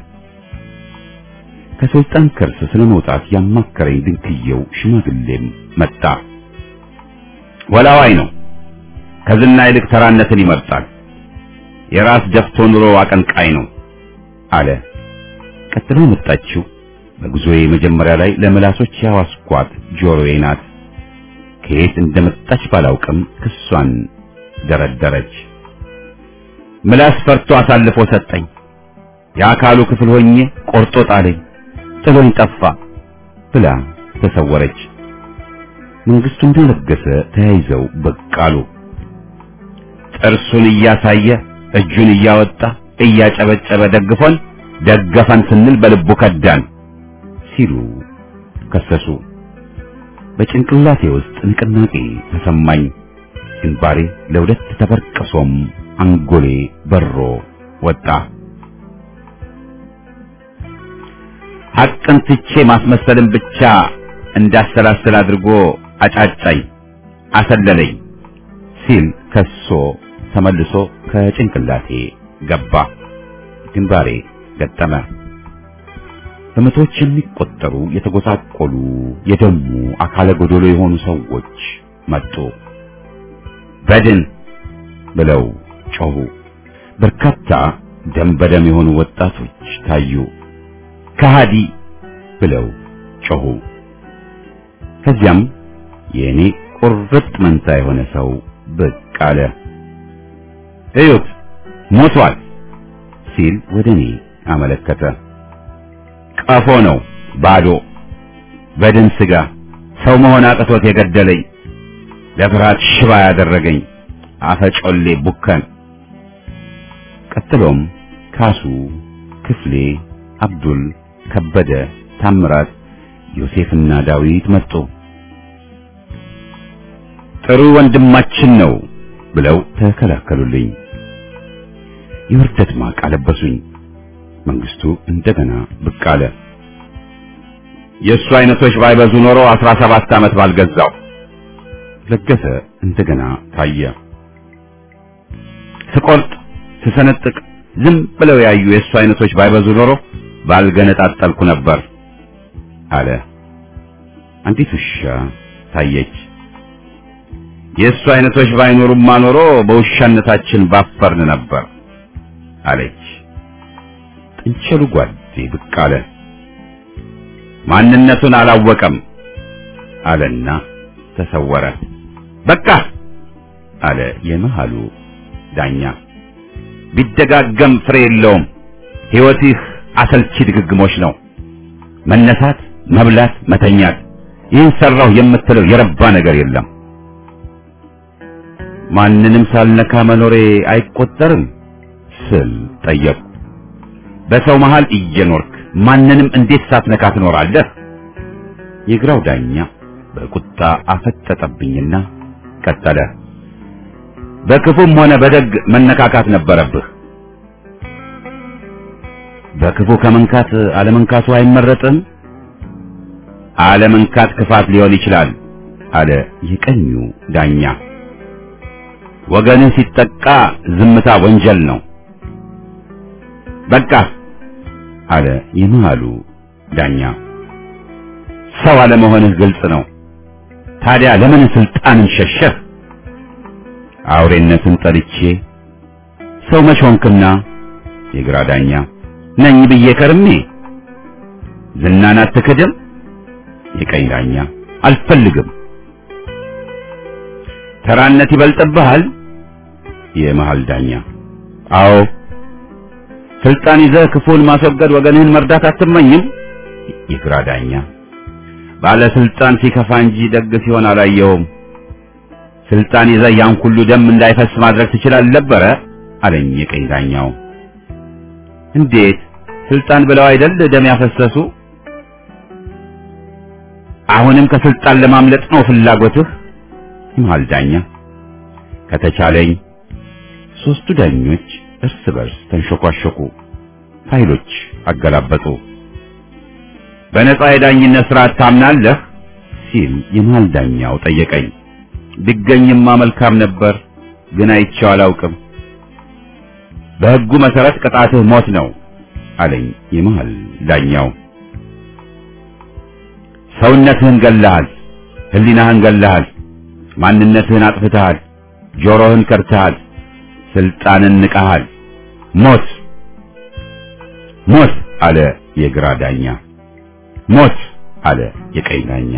ከስልጣን ከርስ ስለመውጣት ያማከረኝ ድንክየው ሽማግሌም መጣ። ወላዋይ ነው፣ ከዝና ይልቅ ተራነትን ይመርጣል፣ የራስ ደፍቶ ኑሮ አቀንቃይ ነው አለ። ቀጥሎ መጣችው በጉዞዬ መጀመሪያ ላይ ለምላሶች ያዋስኳት ጆሮዬ ናት። ከየት እንደመጣች ባላውቅም ክሷን ደረደረች። ምላስ ፈርቶ አሳልፎ ሰጠኝ፣ የአካሉ ክፍል ሆኜ ቆርጦ ጣለኝ፣ ጥሎኝ ጠፋ ብላ ተሰወረች። መንግስቱ እንደለገሰ ተያይዘው ብቅ አሉ። ጥርሱን እያሳየ እጁን እያወጣ እያጨበጨበ ደግፎን ደገፈን ስንል በልቡ ከዳን ሲሉ ከሰሱ። በጭንቅላቴ ውስጥ ንቅናቄ ተሰማኝ። ግንባሬ ለሁለት ተበርቅሶም አንጎሌ በሮ ወጣ። ሐቅን ትቼ ማስመሰልን ብቻ እንዳሰላሰል አድርጎ አጫጫኝ፣ አሰለለኝ ሲል ከሶ ተመልሶ ከጭንቅላቴ ገባ። ግንባሬ ገጠመ። በመቶዎች የሚቆጠሩ የተጎሳቆሉ የደሙ አካለ ጎዶሎ የሆኑ ሰዎች መጡ። በድን ብለው ጮሁ። በርካታ ደም በደም የሆኑ ወጣቶች ታዩ። ከሃዲ ብለው ጮሁ። ከዚያም የኔ ቁርጥ መንታ የሆነ ሰው ብቅ አለ። እዩት ሞቷል ሲል ወደኔ አመለከተ። ቀፎ ነው፣ ባዶ በድን ስጋ፣ ሰው መሆን አቅቶት የገደለኝ፣ ለፍርሃት ሽባ ያደረገኝ፣ አፈጮሌ ቡከን። ቀጥሎም ካሱ፣ ክፍሌ፣ አብዱል፣ ከበደ፣ ታምራት፣ ዮሴፍና ዳዊት መጡ። ጥሩ ወንድማችን ነው ብለው ተከላከሉልኝ። የውርደት ማቅ አለበሱኝ። መንግስቱ እንደገና ብቅ አለ። የእሱ አይነቶች ባይበዙ ኖሮ አስራ ሰባት ዓመት ባልገዛው። ለገሰ እንደገና ታየ። ስቆርጥ ስሰነጥቅ ዝም ብለው ያዩ የእሱ አይነቶች ባይበዙ ኖሮ ባልገነጣጠልኩ ነበር አለ። አንዲት ውሻ ታየች። የእሱ አይነቶች ባይኖሩማ ኖሮ በውሻነታችን ባፈርን ነበር አለች። ጥንቸሉ ጓዴ ብቅ አለ። ማንነቱን አላወቀም አለና ተሰወረ። በቃ አለ የመሃሉ ዳኛ። ቢደጋገም ፍሬ የለውም። ሕይወትህ አሰልቺ ድግግሞች ነው። መነሳት፣ መብላት፣ መተኛት። ይህን ሰራው የምትለው የረባ ነገር የለም። ማንንም ሳልነካ መኖሬ አይቆጠርም ስል ጠየቁ። በሰው መሃል እየኖርክ ማንንም እንዴት ሳትነካ ትኖራለህ? የግራው ዳኛ በቁጣ አፈጠጠብኝና ቀጠለ። በክፉም ሆነ በደግ መነካካት ነበረብህ። በክፉ ከመንካት አለመንካቱ አይመረጥም? አለመንካት ክፋት ሊሆን ይችላል አለ የቀኙ ዳኛ። ወገንህ ሲጠቃ ዝምታ ወንጀል ነው። በቃ አለ የመሃሉ ዳኛ። ሰው አለመሆንህ ግልጽ ነው። ታዲያ ለምን ስልጣንን ሸሸህ? አውሬነትን ጠልቼ ሰው መሾንክና የግራ ዳኛ ነኝ ብዬ ከርሜ ዝናን አትክድም? የቀኝ ዳኛ አልፈልግም። ተራነት ይበልጥብሃል? የመሃል ዳኛ አዎ። ስልጣን ይዘህ ክፉን ማስወገድ ወገንህን መርዳት አትመኝም? የግራ ዳኛ ባለ ስልጣን ሲከፋ እንጂ ደግ ሲሆን አላየውም። ስልጣን ይዘህ ያን ሁሉ ደም እንዳይፈስ ማድረግ ትችላለህ ነበር አለኝ የቀኝ ዳኛው። እንዴት? ስልጣን ብለው አይደል ደም ያፈሰሱ? አሁንም ከስልጣን ለማምለጥ ነው ፍላጎትህ? የመሃል ዳኛ ከተቻለኝ። ሶስቱ ዳኞች እርስ በርስ ተንሾኳሾኩ። ፋይሎች አገላበጡ። በነጻ የዳኝነት ስርዓት ታምናለህ ሲል የመሃል ዳኛው ጠየቀኝ። ቢገኝማ መልካም ነበር፣ ግን አይቼው አላውቅም። በሕጉ መሰረት ቅጣትህ ሞት ነው አለኝ የመሃል ዳኛው። ሰውነትህን ገለሃል፣ ህሊናህን ገለሃል፣ ማንነትህን አጥፍተሃል፣ ጆሮህን ከርተሃል፣ ስልጣንን ንቀሃል። ሞት ሞት አለ የግራ ዳኛ። ሞት አለ የቀኝ ዳኛ።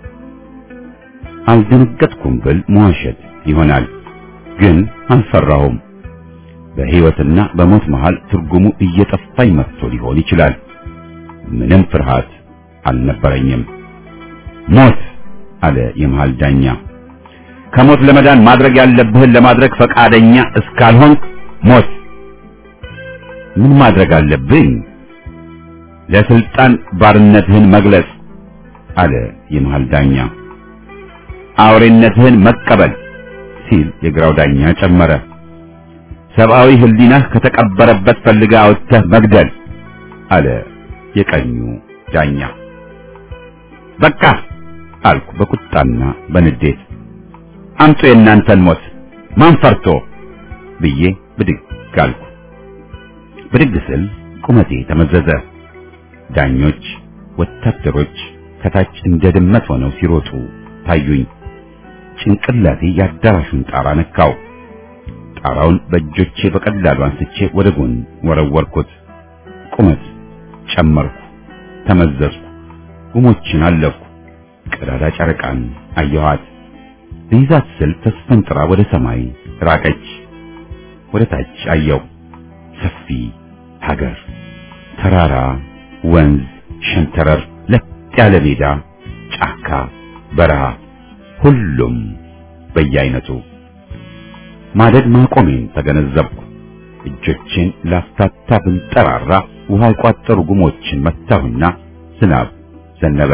አልደነገጥኩም ብል መዋሸት ይሆናል፣ ግን አልፈራሁም። በሕይወትና በሞት መሃል ትርጉሙ እየጠፋኝ መጥቶ ሊሆን ይችላል። ምንም ፍርሃት አልነበረኝም። ሞት አለ የመሃል ዳኛ። ከሞት ለመዳን ማድረግ ያለብህን ለማድረግ ፈቃደኛ እስካልሆንክ ሞት። ምን ማድረግ አለብኝ? ለስልጣን ባርነትህን መግለጽ አለ የመሃል ዳኛ። አውሬነትህን መቀበል ሲል የግራው ዳኛ ጨመረ። ሰብአዊ ህሊናህ ከተቀበረበት ፈልጋ አውጥተህ መግደል አለ የቀኙ ዳኛ። በቃ አልኩ በቁጣና በንዴት። አምጡ የእናንተን ሞት፣ ማን ፈርቶ ብዬ ብድግ አልኩ። ብድግ ስል ቁመቴ ተመዘዘ። ዳኞች፣ ወታደሮች ከታች እንደ ድመት ሆነው ሲሮጡ ታዩኝ። ጭንቅላቴ የአዳራሹን ጣራ ነካው። ጣራውን በእጆቼ በቀላሉ አንስቼ ወደ ጎን ወረወርኩት። ቁመት ጨመርኩ፣ ተመዘዝኩ፣ ጉሞችን አለፍኩ። ቀዳዳ ጨረቃን አየኋት። ልይዛት ስል ተስፈንጥራ ወደ ሰማይ ራቀች። ወደ ታች አየሁ። ሰፊ ሀገር፣ ተራራ፣ ወንዝ፣ ሸንተረር፣ ለጥ ያለ ሜዳ፣ ጫካ፣ በረሃ፣ ሁሉም በየአይነቱ። ማደግ ማቆሜን ተገነዘብኩ። እጆቼን ላፍታታ ብንጠራራ ውሃ የቋጠሩ ጉሞችን መታሁና ዝናብ ዘነበ።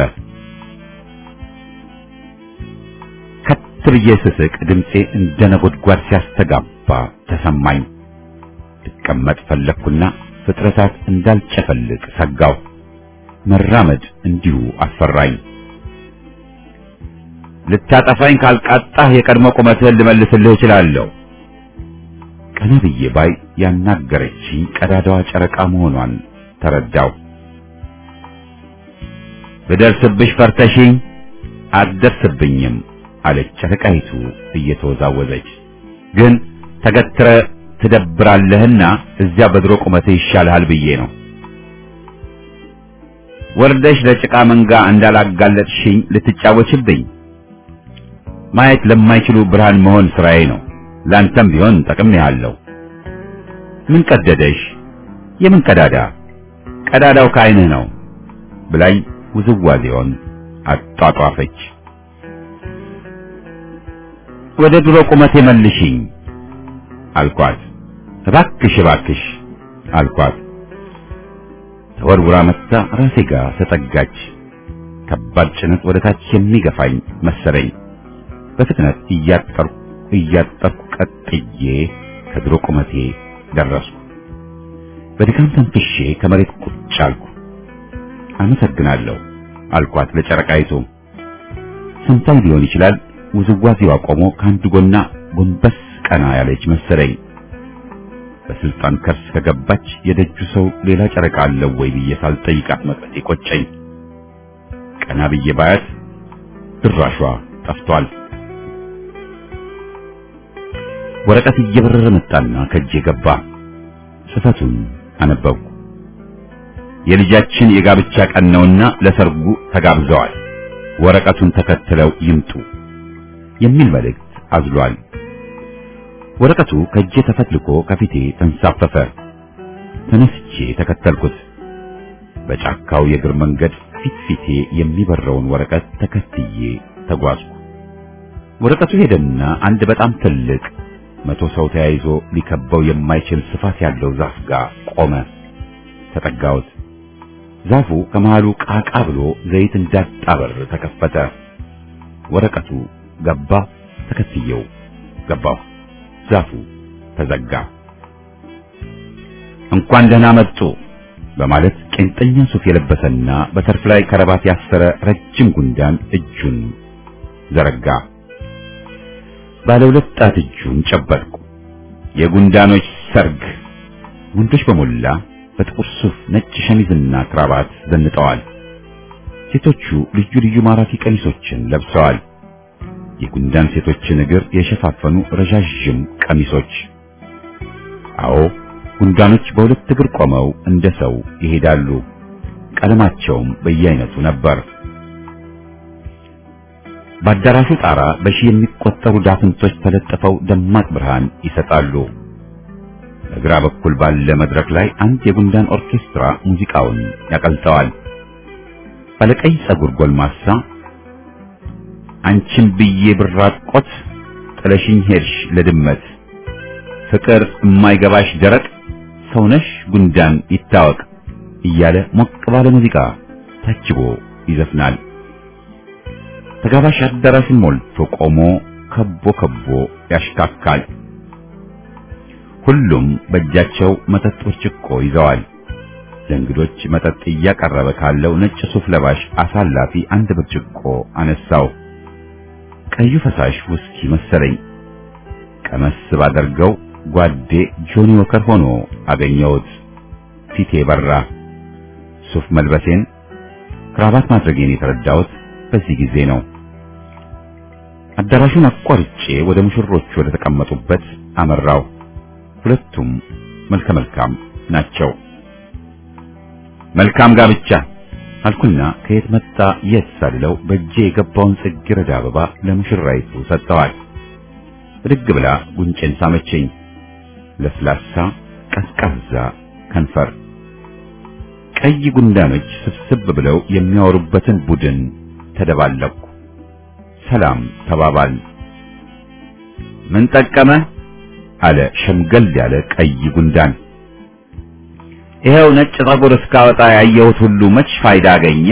ከት ብዬ ስስቅ ድምጼ እንደ ነጎድጓድ ሲያስተጋባ ተሰማኝ። ልቀመጥ ፈለግኩና ፍጥረታት እንዳልጨፈልቅ ሰጋው። መራመድ እንዲሁ አስፈራኝ። ልታጠፋኝ ካልቃጣህ የቀድሞ ቁመትህን ልመልስልህ እችላለሁ። ቀና ብዬ ባይ ያናገረችኝ ቀዳዳዋ ጨረቃ መሆኗን ተረዳው። ብደርስብሽ ፈርተሽኝ አትደርስብኝም አለች ጨረቃይቱ እየተወዛወዘች። ግን ተገትረ ትደብራለህና እዚያ በድሮ ቁመትህ ይሻልሃል ብዬ ነው። ወርደሽ ለጭቃ መንጋ እንዳላጋለጥሽኝ ልትጫወችብኝ። ማየት ለማይችሉ ብርሃን መሆን ስራዬ ነው። ላንተም ቢሆን ጠቅሜሃለሁ። ምን ቀደደሽ? የምን ቀዳዳ? ቀዳዳው ከዓይንህ ነው ብላኝ ውዝዋዜውን አጣጣፈች። ወደ ድሮ ቁመቴ መልሽኝ አልኳት። እባክሽ እባክሽ አልኳት። ተወርውራ መጥታ ራሴ ጋር ተጠጋች። ከባድ ጭነት ወደ ታች የሚገፋኝ መሰለኝ። በፍጥነት እያጠርኩ እያጠርኩ ቀጥዬ ከድሮ ቁመቴ ደረስኩ። በድካም ተንፍሼ ከመሬት ቁጭ አልኩ። አመሰግናለሁ አልኳት ለጨረቃይቱ። ሰምታኝ ሊሆን ይችላል። ውዝዋዜዋ ቆሞ ከአንድ ጎና ጎንበስ ቀና ያለች መሰለኝ። በስልጣን ከርስ ከገባች የደጁ ሰው ሌላ ጨረቃ አለው ወይ ብዬ ሳልጠይቃት መቅረቴ ቆጨኝ። ቀና ብዬ ባያት ድራሿ ጠፍቷል። ወረቀት እየበረረ መጣና ከእጄ ገባ። ጽፈቱን አነበብኩ። የልጃችን የጋብቻ ቀን ነውና ለሰርጉ ተጋብዘዋል። ወረቀቱን ተከትለው ይምጡ የሚል መልእክት አዝሏል። ወረቀቱ ከእጄ ተፈትልኮ ከፊቴ ተንሳፈፈ። ተነስቼ ተከተልኩት። በጫካው የእግር መንገድ ፊት ፊቴ የሚበረውን ወረቀት ተከትዬ ተጓዝኩ። ወረቀቱ ሄደና አንድ በጣም ትልቅ መቶ ሰው ተያይዞ ሊከበው የማይችል ስፋት ያለው ዛፍ ጋር ቆመ። ተጠጋሁት። ዛፉ ከመሃሉ ቃቃ ብሎ ዘይት እንዳጣበር ተከፈተ። ወረቀቱ ገባ። ተከትየው ገባሁ። ዛፉ ተዘጋ። እንኳን ደህና መጡ በማለት ቄንጠኛ ሱፍ የለበሰና በተርፍ ላይ ከረባት ያሰረ ረጅም ጉንዳን እጁን ዘረጋ። ባለ ሁለት ጣት እጁን ጨበጥኩ። የጉንዳኖች ሰርግ። ወንዶች በሞላ በጥቁር ሱፍ ነጭ ሸሚዝና ክራባት ዘንጠዋል። ሴቶቹ ልዩ ልዩ ማራኪ ቀሚሶችን ለብሰዋል። የጉንዳን ሴቶችን እግር የሸፋፈኑ ረዣዥም ቀሚሶች። አዎ ጉንዳኖች በሁለት እግር ቆመው እንደ ሰው ይሄዳሉ። ቀለማቸውም በየአይነቱ ነበር። በአዳራሹ ጣራ በሺህ የሚቆጠሩ ዳፍንቶች ተለጥፈው ደማቅ ብርሃን ይሰጣሉ። በግራ በኩል ባለ መድረክ ላይ አንድ የጉንዳን ኦርኬስትራ ሙዚቃውን ያቀልጠዋል። ባለቀይ ጸጉር ጎልማሳ አንቺን ብዬ ብራቆት ጥለሽኝ ሄድሽ ለድመት ፍቅር የማይገባሽ ደረቅ ሰውነሽ ጉንዳን ይታወቅ እያለ ሞቅ ባለ ሙዚቃ ታጅቦ ይዘፍናል። ተጋባሽ አዳራሹን ሞልቶ ቆሞ ከቦ ከቦ ያሽካካል። ሁሉም በእጃቸው መጠጥ ብርጭቆ ይዘዋል። ለእንግዶች መጠጥ እያቀረበ ካለው ነጭ ሱፍ ለባሽ አሳላፊ አንድ ብርጭቆ አነሳው። ቀዩ ፈሳሽ ውስኪ መሰለኝ። ቀመስ ባደርገው ጓዴ ጆኒ ወከር ሆኖ አገኘሁት። ፊቴ በራ። ሱፍ መልበሴን ክራባት ማድረጌን የተረዳሁት በዚህ ጊዜ ነው። አዳራሹን አቋርጬ ወደ ሙሽሮቹ ወደ ተቀመጡበት አመራው። ሁለቱም መልከ መልካም ናቸው። መልካም ጋብቻ አልኩና ከየት መጣ የት ሳልለው በእጄ የገባውን ጽጌረዳ አበባ ለሙሽራይቱ ሰጠዋል። ብድግ ብላ ጉንጬን ሳመችኝ። ለስላሳ ቀዝቃዛ ከንፈር። ቀይ ጉንዳኖች ስብስብ ብለው የሚያወሩበትን ቡድን ተደባለቅኩ። ሰላም ተባባል። ምን ጠቀመ አለ ሸምገል ያለ ቀይ ጉንዳን። ይሄው ነጭ ፀጉር እስካወጣ ያየሁት ሁሉ መች ፋይዳ አገኘ?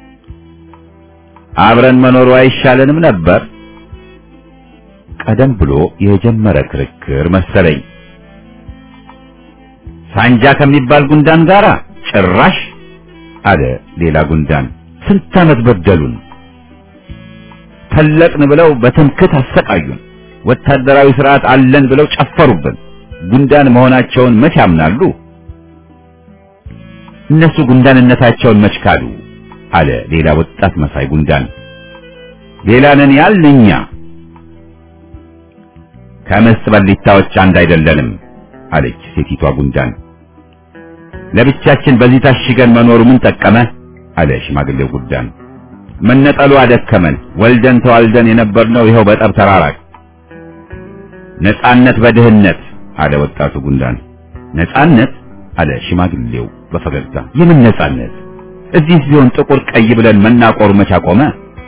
አብረን መኖሩ አይሻለንም ነበር? ቀደም ብሎ የጀመረ ክርክር መሰለኝ። ሳንጃ ከሚባል ጉንዳን ጋራ ጭራሽ አለ ሌላ ጉንዳን። ስንት ዓመት በደሉን፣ ተለቅን ብለው በትምክት አሰቃዩን፣ ወታደራዊ ስርዓት አለን ብለው ጨፈሩብን። ጉንዳን መሆናቸውን መች ያምናሉ? እነሱ ጉንዳንነታቸውን መች ካዱ? አለ ሌላ ወጣት መሳይ ጉንዳን። ሌላ ነን ያልን እኛ ከምስጥ በሊታዎች አንድ አይደለንም አለች ሴቲቷ ጉንዳን። ለብቻችን በዚህ ታሽገን መኖሩ ምን ጠቀመ? አለ ሽማግሌው ጉንዳን። መነጠሉ አደከመን፣ ወልደን ተዋልደን የነበርነው ይኸው በጠብ ተራራቅ። ነጻነት በድህነት አለ ወጣቱ ጉንዳን። ነጻነት አለ ሽማግሌው በፈገግታ። የምን ነጻነት? እዚህ ሲሆን ጥቁር ቀይ ብለን መናቆሩ መች አቆመ?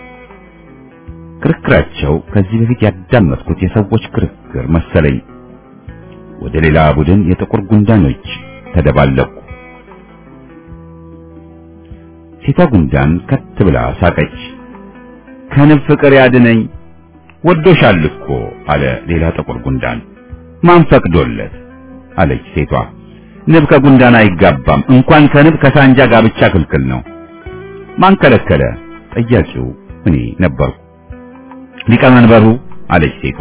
ክርክራቸው ከዚህ በፊት ያዳመጥኩት የሰዎች ክርክር መሰለኝ። ወደ ሌላ ቡድን የጥቁር ጉንዳኖች ተደባለቁ። ሴቷ ጉንዳን ከት ብላ ሳቀች። ከንብ ፍቅር ያድነኝ ወዶሻል እኮ አለ ሌላ ጥቁር ጉንዳን። ማን ፈቅዶለት? አለች ሴቷ። ንብ ከጉንዳን አይጋባም፣ እንኳን ከንብ ከሳንጃ ጋብቻ ክልክል ነው። ማን ከለከለ? ጠያቂው እኔ ነበርኩ። ሊቀመንበሩ አለች ሴቷ።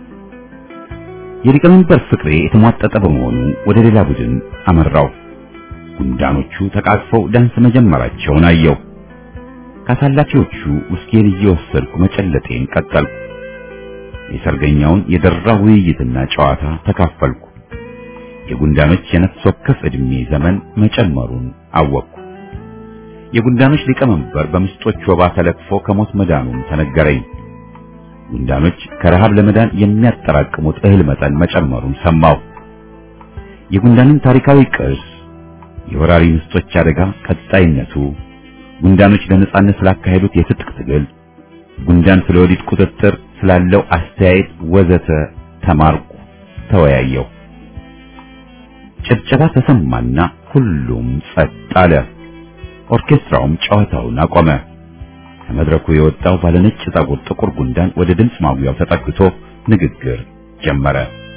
የሊቀመንበር ፍቅሬ የተሟጠጠ በመሆኑ ወደ ሌላ ቡድን አመራው። ጉንዳኖቹ ተቃቅፈው ዳንስ መጀመራቸውን አየው። ካሳላፊዎቹ ውስኪን እየወሰድኩ መጨለጤን ቀጠልኩ። የሰርገኛውን የደራ ውይይትና ጨዋታ ተካፈልኩ። የጉንዳኖች የነፍስ ወከፍ ዕድሜ ዘመን መጨመሩን አወቅኩ። የጉንዳኖች ሊቀመንበር በምስጦች ወባ ተለክፎ ከሞት መዳኑን ተነገረኝ። ጉንዳኖች ከረሃብ ለመዳን የሚያጠራቅሙት እህል መጠን መጨመሩን ሰማሁ። የጉንዳንን ታሪካዊ ቅርስ፣ የወራሪ ምስጦች አደጋ ቀጣይነቱ፣ ጉንዳኖች ለነጻነት ስላካሄዱት የትጥቅ ትግል፣ ጉንዳን ስለወዲት ቁጥጥር ስላለው አስተያየት ወዘተ ተማርኩ፣ ተወያየሁ። ጭብጨባ ተሰማና ሁሉም ጸጥ አለ። ኦርኬስትራውም ጨዋታውን አቆመ። ከመድረኩ የወጣው ባለነጭ ፀጉር ጥቁር ጉንዳን ወደ ድምፅ ማጉያው ተጠግቶ ንግግር ጀመረ።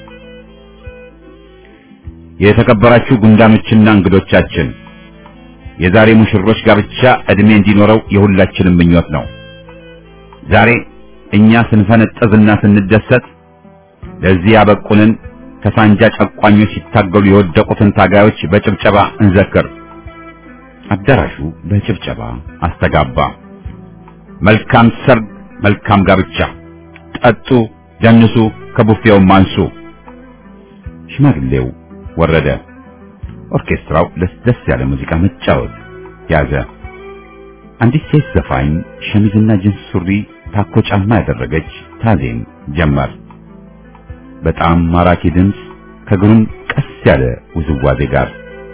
የተከበራችሁ ጉንዳኖችና እንግዶቻችን፣ የዛሬ ሙሽሮች ጋብቻ እድሜ እንዲኖረው የሁላችንም ምኞት ነው። ዛሬ እኛ ስንፈነጠዝና ስንደሰት ለዚህ ያበቁንን ከሳንጃ ጨቋኞች ሲታገሉ የወደቁትን ታጋዮች በጭብጨባ እንዘክር። አዳራሹ በጭብጨባ አስተጋባ። መልካም ሰርግ፣ መልካም ጋብቻ፣ ጠጡ፣ ደንሱ፣ ከቡፌውም አንሱ። ሽማግሌው ወረደ። ኦርኬስትራው ለስለስ ያለ ሙዚቃ መጫወት ያዘ። አንዲት ሴት ዘፋኝ ሸሚዝና ጂንስ ሱሪ ታኮ ጫማ ያደረገች ታዜም ጀመር። በጣም ማራኪ ድምፅ ከግሩም ቀስ ያለ ውዝዋዜ ጋር።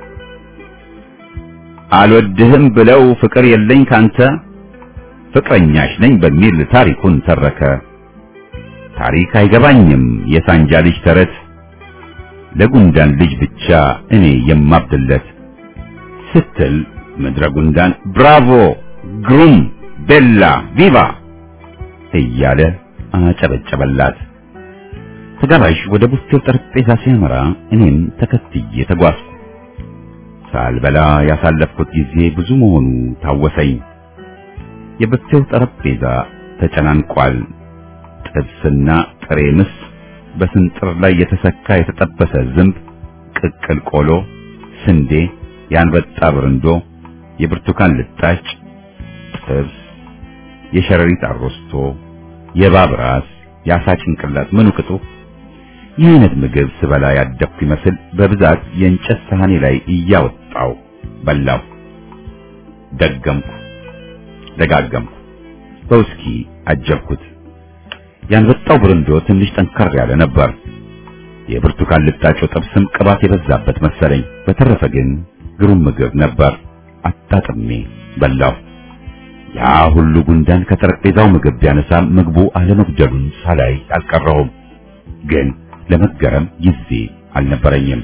አልወድህም ብለው ፍቅር የለኝ ካንተ ፍቅረኛሽ ነኝ በሚል ታሪኩን ተረከ። ታሪክ አይገባኝም የሳንጃ ልጅ ተረት፣ ለጉንዳን ልጅ ብቻ እኔ የማብድለት ስትል ምድረ ጉንዳን ብራቮ፣ ግሩም፣ ቤላ፣ ቪቫ እያለ አጨበጨበላት። ተጋባዥ ወደ ቡፌው ጠረጴዛ ሲያመራ እኔም ተከትዬ ተጓዝኩ። ሳልበላ ያሳለፍኩት ጊዜ ብዙ መሆኑ ታወሰኝ። የቡፌው ጠረጴዛ ተጨናንቋል። ጥብስና ጥሬ ምስ፣ በስንጥር ላይ የተሰካ የተጠበሰ ዝንብ፣ ቅቅል ቆሎ፣ ስንዴ፣ የአንበጣ ብርንዶ፣ የብርቱካን ልጣጭ፣ ጥብስ፣ የሸረሪት አሮስቶ፣ የእባብ ራስ፣ የአሳ ጭንቅላት፣ ምኑ ቅጡ። ይህ አይነት ምግብ ስበላ ያደግኩ ይመስል በብዛት የእንጨት ሳህኔ ላይ እያወጣው በላው። ደገምኩ፣ ደጋገምኩ፣ በውስኪ አጀብኩት። ያንበጣው ብርንዶ ትንሽ ጠንከር ያለ ነበር። የብርቱካን ልጣጩ ጥብስም ቅባት የበዛበት መሰለኝ። በተረፈ ግን ግሩም ምግብ ነበር። አጣጥሜ በላው። ያ ሁሉ ጉንዳን ከጠረጴዛው ምግብ ቢያነሳ ምግቡ አለመጉደሉን ሳላይ አልቀረሁም። ግን ለመገረም ጊዜ አልነበረኝም።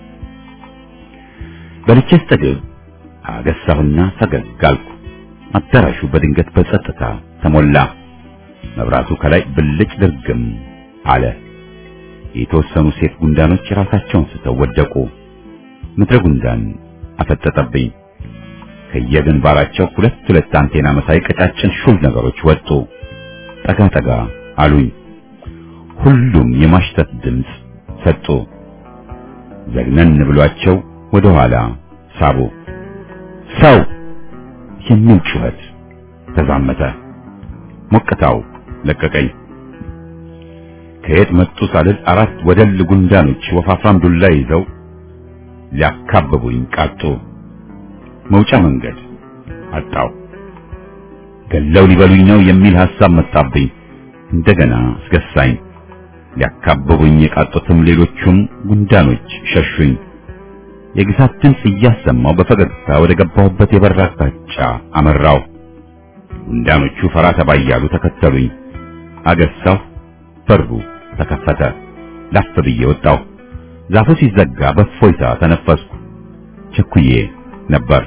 በልቼስ ጠግብ አገሳሁና ፈገግ አልኩ። አዳራሹ በድንገት በጸጥታ ተሞላ። መብራቱ ከላይ ብልጭ ድርግም አለ። የተወሰኑ ሴት ጉንዳኖች ራሳቸውን ስተው ወደቁ። ምድረ ጉንዳን አፈጠጠብኝ። ከየግንባራቸው ሁለት ሁለት አንቴና መሳይ ቀጫጭን ሹል ነገሮች ወጡ። ጠጋ ጠጋ አሉኝ። ሁሉም የማሽተት ድምፅ ሰጡ። ዘግነን ብሏቸው ወደ ኋላ ሳቡ። ሰው የሚል ጩኸት ተዛመተ። ሞቅታው ለቀቀኝ። ከየት መጡ ሳልል አራት ወደል ጉንዳኖች ወፋፍራም ዱላ ይዘው ሊያካብቡኝ ቃጡ። መውጫ መንገድ አጣው። ገለው ሊበሉኝ ነው የሚል ሐሳብ መጣብኝ። እንደገና አስገሳኝ። ሊያካብቡኝ የቃጡትም ሌሎቹም ጉንዳኖች ሸሹኝ። የግሳት ድምፅ እያሰማው በፈገግታ ወደ ገባሁበት የበራ አቅጣጫ አመራው። ጉንዳኖቹ ፈራ ተባ እያሉ ተከተሉኝ። አገሳሁ። በሩ ተከፈተ። ላፍ ብዬ ወጣሁ። ዛፉ ሲዘጋ በእፎይታ ተነፈስኩ። ቸኩዬ ነበር።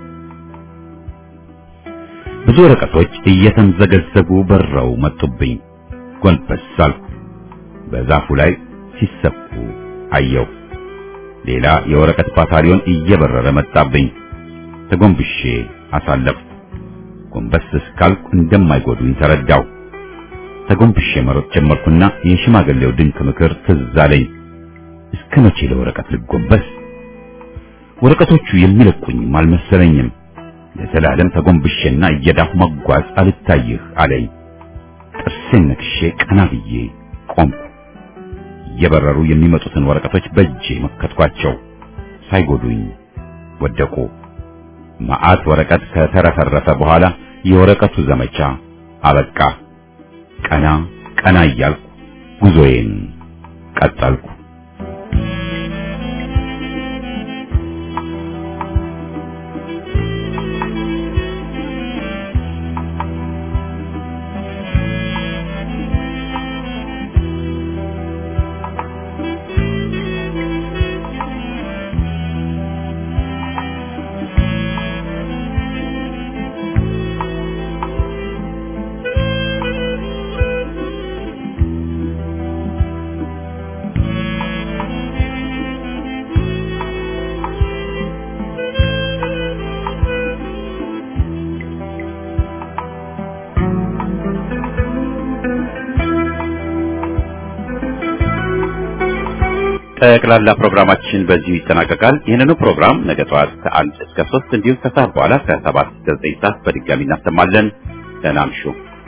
ብዙ ወረቀቶች እየተምዘገዘጉ በረው መጡብኝ። ጎንበስ አልኩ። በዛፉ ላይ ሲሰፉ አየሁ። ሌላ የወረቀት ባታሊዮን እየበረረ መጣብኝ። ተጎንብሼ አሳለፍኩ። ጎንበስ እስካልኩ እንደማይጎዱኝ ተረዳው። ተጎንብሼ መሮጥ ጀመርኩና የሽማግሌው ድንቅ ምክር ትዝ አለኝ። እስከ መቼ ለወረቀት ልጎንበስ? ወረቀቶቹ የሚለቁኝም አልመሰለኝም። ለዘላለም ተጎንብሼና እየዳሁ መጓዝ አልታይህ አለኝ። ጥርሴን ነክሼ ቀና ብዬ ቆምኩ። እየበረሩ የሚመጡትን ወረቀቶች በእጄ መከትኳቸው። ሳይጎዱኝ ወደቁ። መዓት ወረቀት ከተረፈረፈ በኋላ የወረቀቱ ዘመቻ አበቃ። ቀና ቀና እያልኩ ጉዞዬን ቀጠልኩ። ጠቅላላ ፕሮግራማችን በዚሁ ይጠናቀቃል። ይህንኑ ፕሮግራም ነገ ጠዋት ከአንድ እስከ ሶስት እንዲሁም ከሰዓት በኋላ ከሰባት እስከ ዘጠኝ ሰዓት በድጋሚ እናሰማለን። ደህና እምሹ።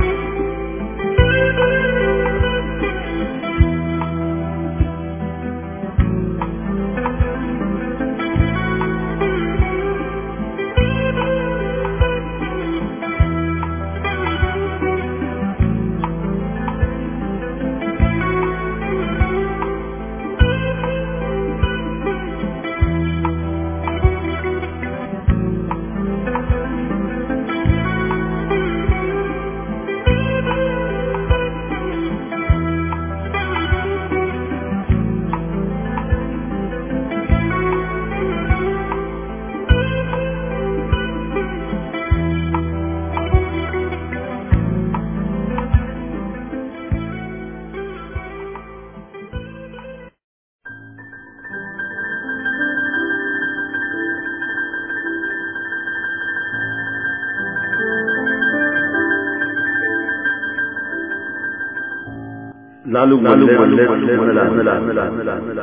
ላሉ ወለ ወለ ወለ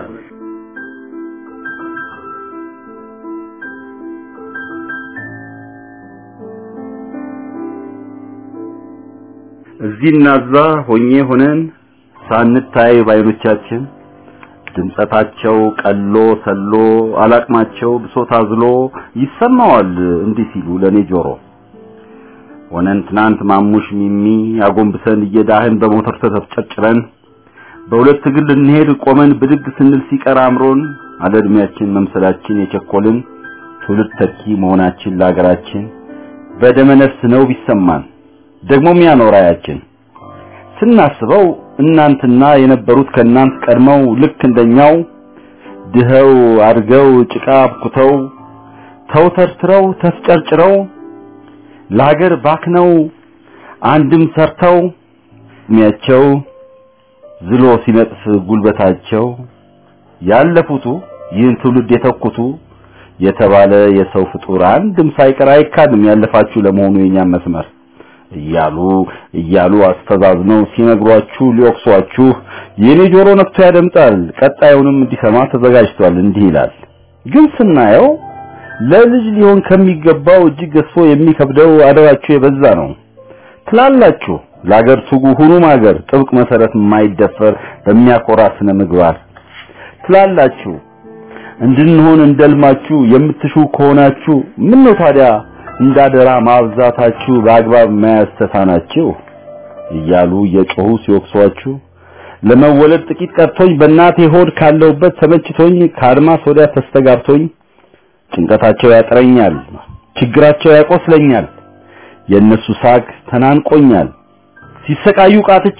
እዚህና እዛ ሆኜ ሆነን ሳንታይ ባይኖቻችን ድምጸታቸው ቀሎ ሰሎ አላቅማቸው ብሶት አዝሎ ይሰማዋል እንዲህ ሲሉ ለኔ ጆሮ ሆነን ትናንት ማሙሽ ሚሚ ያጎንብሰን እየዳህን በሞተር ተተጨጭረን በሁለት ግል እንሄድ ቆመን ብድግ ስንል ሲቀር አምሮን አለድሚያችን መምሰላችን የቸኮልን ትውልድ ተኪ መሆናችን ለሀገራችን በደመ ነፍስ ነው ቢሰማን ደግሞም ያኖራያችን ስናስበው እናንተና የነበሩት ከናንተ ቀድመው ልክ እንደኛው ድኸው አድገው ጭቃ አብኩተው ተውተርትረው ተስጨርጭረው ለሀገር ባክነው አንድም ሰርተው ሚያቸው ዝሎ ሲነጥፍ ጉልበታቸው ያለፉቱ ይህን ትውልድ የተኩቱ የተባለ የሰው ፍጡር አንድም ሳይቀር አይካድም ያለፋችሁ ለመሆኑ የኛ መስመር እያሉ እያሉ አስተዛዝነው ሲነግሯችሁ ሊወቅሷችሁ የኔ ጆሮ ነክቶ ያደምጣል ቀጣዩንም እንዲሰማ ተዘጋጅቷል እንዲህ ይላል ግን ስናየው ለልጅ ሊሆን ከሚገባው እጅግ ገዝፎ የሚከብደው አደራችሁ የበዛ ነው ትላላችሁ ለሀገር ትጉ ሁኑ ማገር ጥብቅ መሰረት የማይደፈር በሚያኮራ ስነ ምግባር ትላላችሁ እንድንሆን እንደልማችሁ የምትሹ ከሆናችሁ ምን ነው ታዲያ እንዳደራ ማብዛታችሁ በአግባብ ማያስተሳናችሁ እያሉ የጮሁ ሲወቅሷችሁ ለመወለድ ጥቂት ቀርቶኝ በእናቴ ሆድ ካለውበት ተመችቶኝ ካድማስ ወዲያ ተስተጋብቶኝ ጭንቀታቸው ያጥረኛል ችግራቸው ያቆስለኛል የነሱ ሳቅ ተናንቆኛል ሲሰቃዩ ቃትች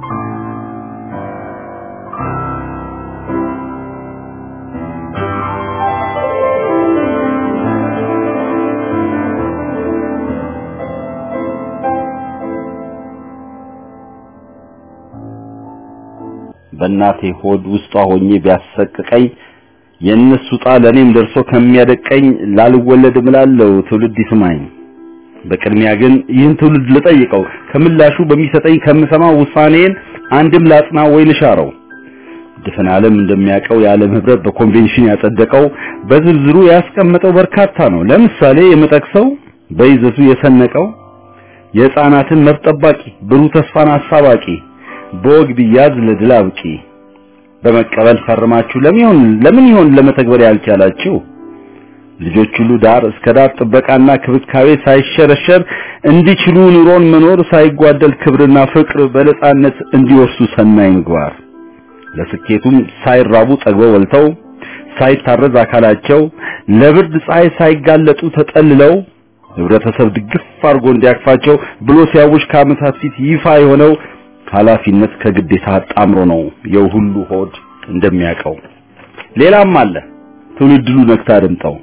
በእናቴ ሆድ ውስጥ ሆኜ ቢያሰቅቀኝ የነሱ ጣ ለኔም ደርሶ ከሚያደቀኝ ላልወለድ እምላለው ትውልድ ይስማኝ በቅድሚያ ግን ይህን ትውልድ ልጠይቀው ከምላሹ በሚሰጠኝ ከምሰማው ውሳኔን አንድም ላጽና ወይ ልሻረው ድፍን ዓለም እንደሚያቀው የዓለም ህብረት በኮንቬንሽን ያጸደቀው በዝርዝሩ ያስቀመጠው በርካታ ነው ለምሳሌ የመጠቅሰው በይዘቱ የሰነቀው የህፃናትን መብት ጠባቂ ብሩህ ተስፋን አሳባቂ ቦግ ቢያዝ ለድላብቂ በመቀበል ፈርማችሁ ለምን ለምን ይሆን ለመተግበር ያልቻላችሁ ልጆች ሁሉ ዳር እስከ ዳር ጥበቃና ክብካቤ ሳይሸረሸር እንዲችሉ ኑሮን መኖር ሳይጓደል ክብርና ፍቅር በለጻነት እንዲወርሱ ሰናይ ምግባር ለስኬቱም ሳይራቡ ጠግበው ወልተው ሳይታረዝ አካላቸው ለብርድ ፀሐይ ሳይጋለጡ ተጠልለው ህብረተሰብ ድግፍ አርጎ እንዲያቅፋቸው ብሎ ሲያውሽ ከዓመታት ፊት ይፋ የሆነው ኃላፊነት ከግዴታ አጣምሮ ነው የሁሉ ሆድ እንደሚያቀው ሌላም አለ ትውልድሉ ነክታ አድምጠው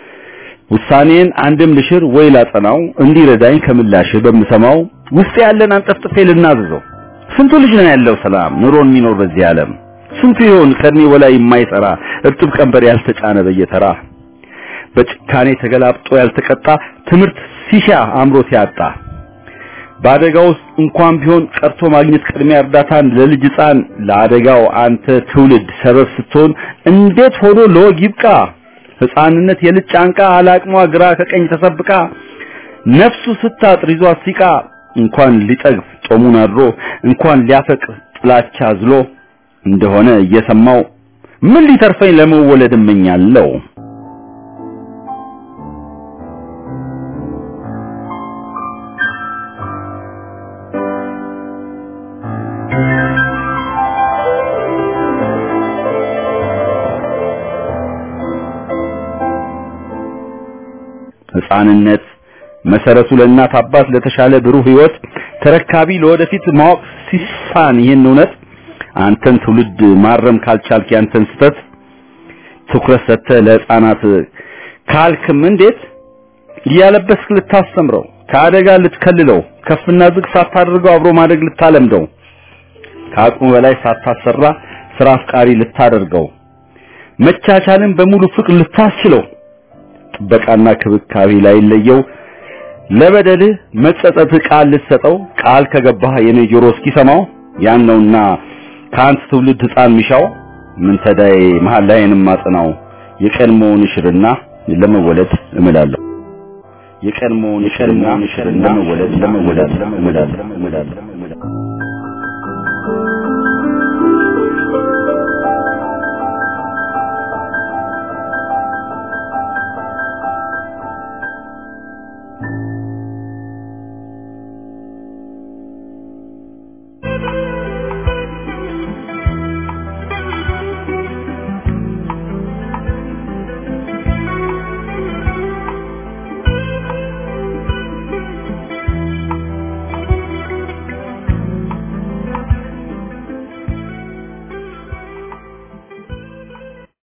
ውሳኔን አንድም ልሽር ወይ ላጸናው እንዲረዳኝ ከምላሽ በመሰማው ውስጥ ያለን አንጠፍጥፌ ልናዘዘው ስንቱ ልጅ ነው ያለው ሰላም ኑሮን የሚኖር በዚህ ዓለም ስንቱ ይሆን ከኔ ወላይ የማይሰራ እርጥብ ቀንበር ያልተጫነ በየተራ በጭካኔ ተገላብጦ ያልተቀጣ ትምህርት ሲሻ አምሮት ያጣ ባደጋው እንኳን ቢሆን ቀርቶ ማግኘት ቅድሚያ እርዳታን ለልጅ ጻን ለአደጋው አንተ ትውልድ ሰበብ ስትሆን እንዴት ሆኖ ለወግ ይብቃ ህፃንነት የልጅ ጫንቃ አላቅሟ ግራ ከቀኝ ተሰብቃ ነፍሱ ስታጥር ይዟ ሲቃ እንኳን ሊጠግፍ ጾሙን አድሮ እንኳን ሊያፈቅ ጥላቻ ዝሎ እንደሆነ እየሰማው ምን ሊተርፈኝ ለመወለድ እመኛለሁ ህፃንነት መሰረቱ ለእናት አባት ለተሻለ ብሩህ ህይወት ተረካቢ ለወደፊት ማወቅ ሲሳን ይሄን እውነት አንተን ትውልድ ማረም ካልቻልክ ያንተን ስተት ትኩረት ሰጥተህ ለህፃናት ካልክም እንዴት ያለበስክ ልታስተምረው ከአደጋ ልትከልለው ከፍና ዝቅ ሳታደርገው አብሮ ማደግ ልታለምደው ከአቅሙ በላይ ሳታሰራ ስራ አፍቃሪ ልታደርገው መቻቻልን በሙሉ ፍቅር ልታስችለው ጥበቃና ክብካቤ ላይ ለየው ለበደል መጸጸት ቃል ልትሰጠው ቃል ከገባህ የኔ ጆሮ እስኪሰማው ያን ነውና ካንተ ትውልድ ህፃን ሚሻው ምን ተዳይ መሃል ላይንም ማጽናው የቀድሞውን ሽርና ለመወለድ እምላለሁ የቀድሞውን ሽርና ለመወለድ ለመወለድ እምላለሁ